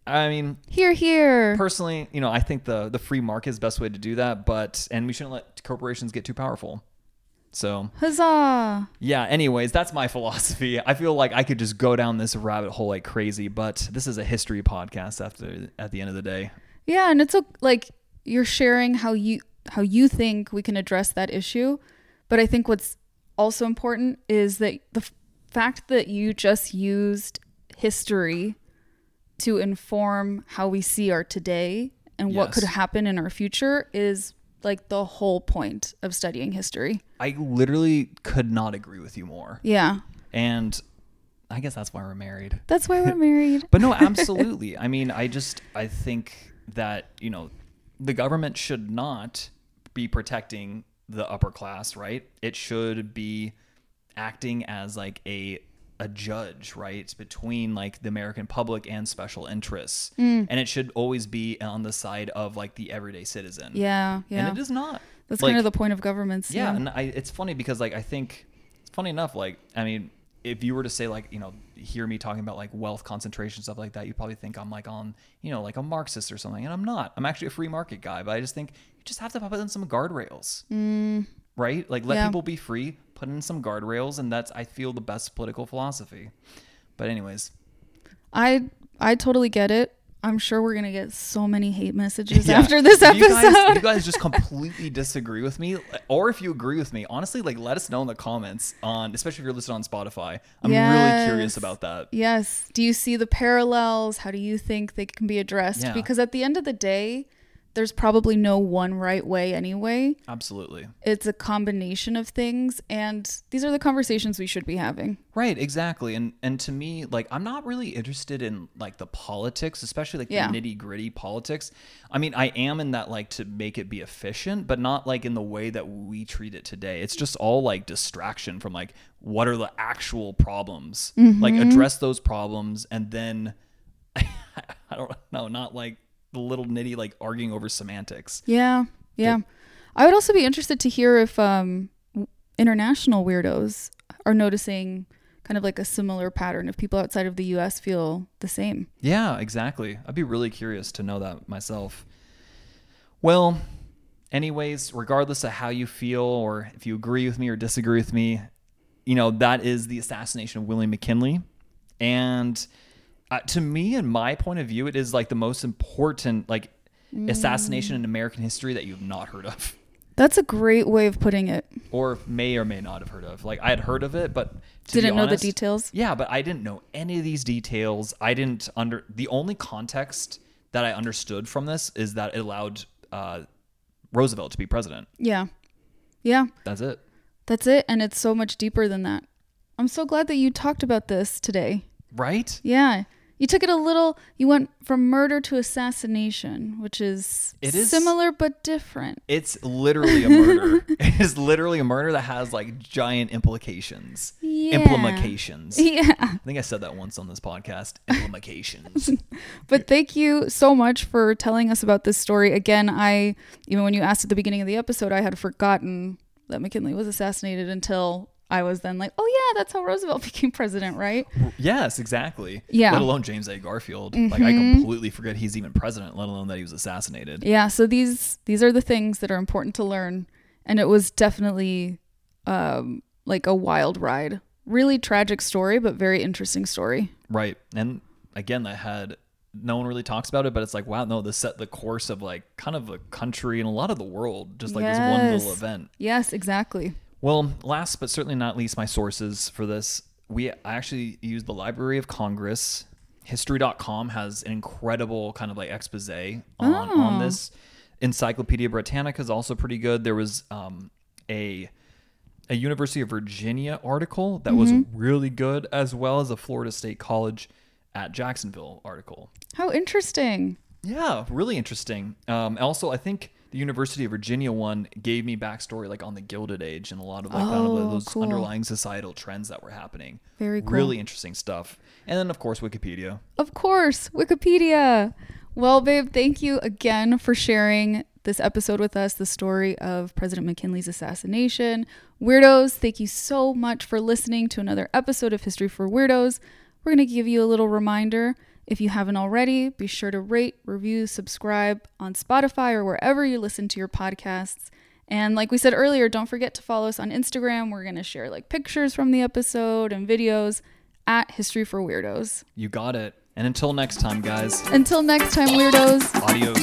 I mean,
Here, here.
personally, you know, I think the the free market is the best way to do that, but and we shouldn't let corporations get too powerful. So,
Huzzah.
yeah, anyways, that's my philosophy. I feel like I could just go down this rabbit hole like crazy, but this is a history podcast after at the end of the day.
Yeah, and it's a, like you're sharing how you how you think we can address that issue, but I think what's also important is that the f- fact that you just used history to inform how we see our today and what
Yes.
could happen in our future is like the whole point of studying history.
I literally could not agree with you more.
Yeah.
And I guess that's why we're married.
That's why we're married.
But no, absolutely. I mean, I just, I think that, you know, the government should not be protecting the upper class, right? It should be acting as like a a judge, right, between like the American public and special interests.
Mm.
And it should always be on the side of like the everyday citizen.
Yeah, yeah.
And it is not.
That's
Like,
kind of the point of governments.
yeah, and I, it's funny because like I think it's funny enough. Like I mean, if you were to say like you know hear me talking about like wealth concentration stuff like that, you probably think I'm like on you know like a Marxist or something, and I'm not. I'm actually a free market guy, but I just think you just have to put in some guardrails,
Mm,
right? Like let
Yeah.
people be free, put in some guardrails, and that's I feel the best political philosophy. But anyways,
I I totally get it. I'm sure we're gonna get so many hate messages
yeah.
after this
If you
episode.
guys, if you guys just completely disagree with me, or if you agree with me, honestly, like let us know in the comments on, especially if you're listening on Spotify. I'm really
Yes.
curious about that.
Yes. Do you see the parallels? How do you think they can be addressed?
Yeah.
Because at the end of the day, there's probably no one right way anyway.
Absolutely.
It's a combination of things, and these are the conversations we should be having.
Right, exactly. And and to me, like I'm not really interested in like the politics, especially like
Yeah.
the nitty-gritty politics. I mean, I am in that like to make it be efficient, but not like in the way that we treat it today. It's just all like distraction from like what are the actual problems? Like address those problems and then I don't know, not like the little nitty like arguing over semantics.
Yeah. Yeah. I would also be interested to hear if um, w- international weirdos are noticing kind of like a similar pattern, if people outside of the U S feel the same.
Yeah, exactly. I'd be really curious to know that myself. Well, anyways, regardless of how you feel or if you agree with me or disagree with me, you know, that is the assassination of William McKinley. And uh, to me, in my point of view, it is like the most important like assassination in American history that you've not heard of.
That's a great way of putting it.
Or may or may not have heard of. Like I had heard of it, but to
Didn't
be
know
honest,
the details.
Yeah, but I didn't know any of these details. I didn't under the only context that I understood from this is that it allowed uh, Roosevelt to be president.
Yeah. Yeah.
That's it.
That's it. And it's so much deeper than that. I'm so glad that you talked about this today.
Right?
Yeah. You took it a little, you went from murder to assassination, which is,
It is-
similar but different.
It's literally a murder. It is literally a murder that has like giant implications.
Yeah.
Implications.
Yeah.
I think I said that once on this podcast. Implications.
But thank you so much for telling us about this story. Again, I, even when you asked at the beginning of the episode, I had forgotten that McKinley was assassinated until I was then like, oh yeah, that's how Roosevelt became president, right?
Yes, exactly.
Yeah.
Let alone James A. Garfield. Like I completely forget he's even president, let alone that he was assassinated.
Yeah. So these, these are the things that are important to learn. And it was definitely um, like a wild ride. Really tragic story, but very interesting story.
Right. And again, that had no one really talks about it, but it's like, wow, no, this set the course of like kind of a country and a lot of the world, just like this one little
Yes.
event.
Yes, exactly.
Well, last but certainly not least, my sources for this, we I actually used the Library of Congress. History dot com has an incredible kind of like expose on,
Oh.
on this. Encyclopedia Britannica is also pretty good. There was um, a a University of Virginia article that was really good, as well as a Florida State College at Jacksonville article.
How interesting.
Yeah, really interesting. Um, also, I think the University of Virginia one gave me backstory like on the Gilded Age and a lot of like kind of
Oh,
those
cool.
underlying societal trends that were happening.
Very cool.
Really interesting stuff. And then of course Wikipedia.
Of course, Wikipedia. Well, babe, thank you again for sharing this episode with us, the story of President McKinley's assassination. Weirdos, thank you so much for listening to another episode of History for Weirdos. We're going to give you a little reminder. If you haven't already, be sure to rate, review, subscribe on Spotify or wherever you listen to your podcasts. And like we said earlier, don't forget to follow us on Instagram. We're going to share like pictures from the episode and videos at History for Weirdos.
You got it. And until next time, guys.
Until next time, weirdos.
Adios.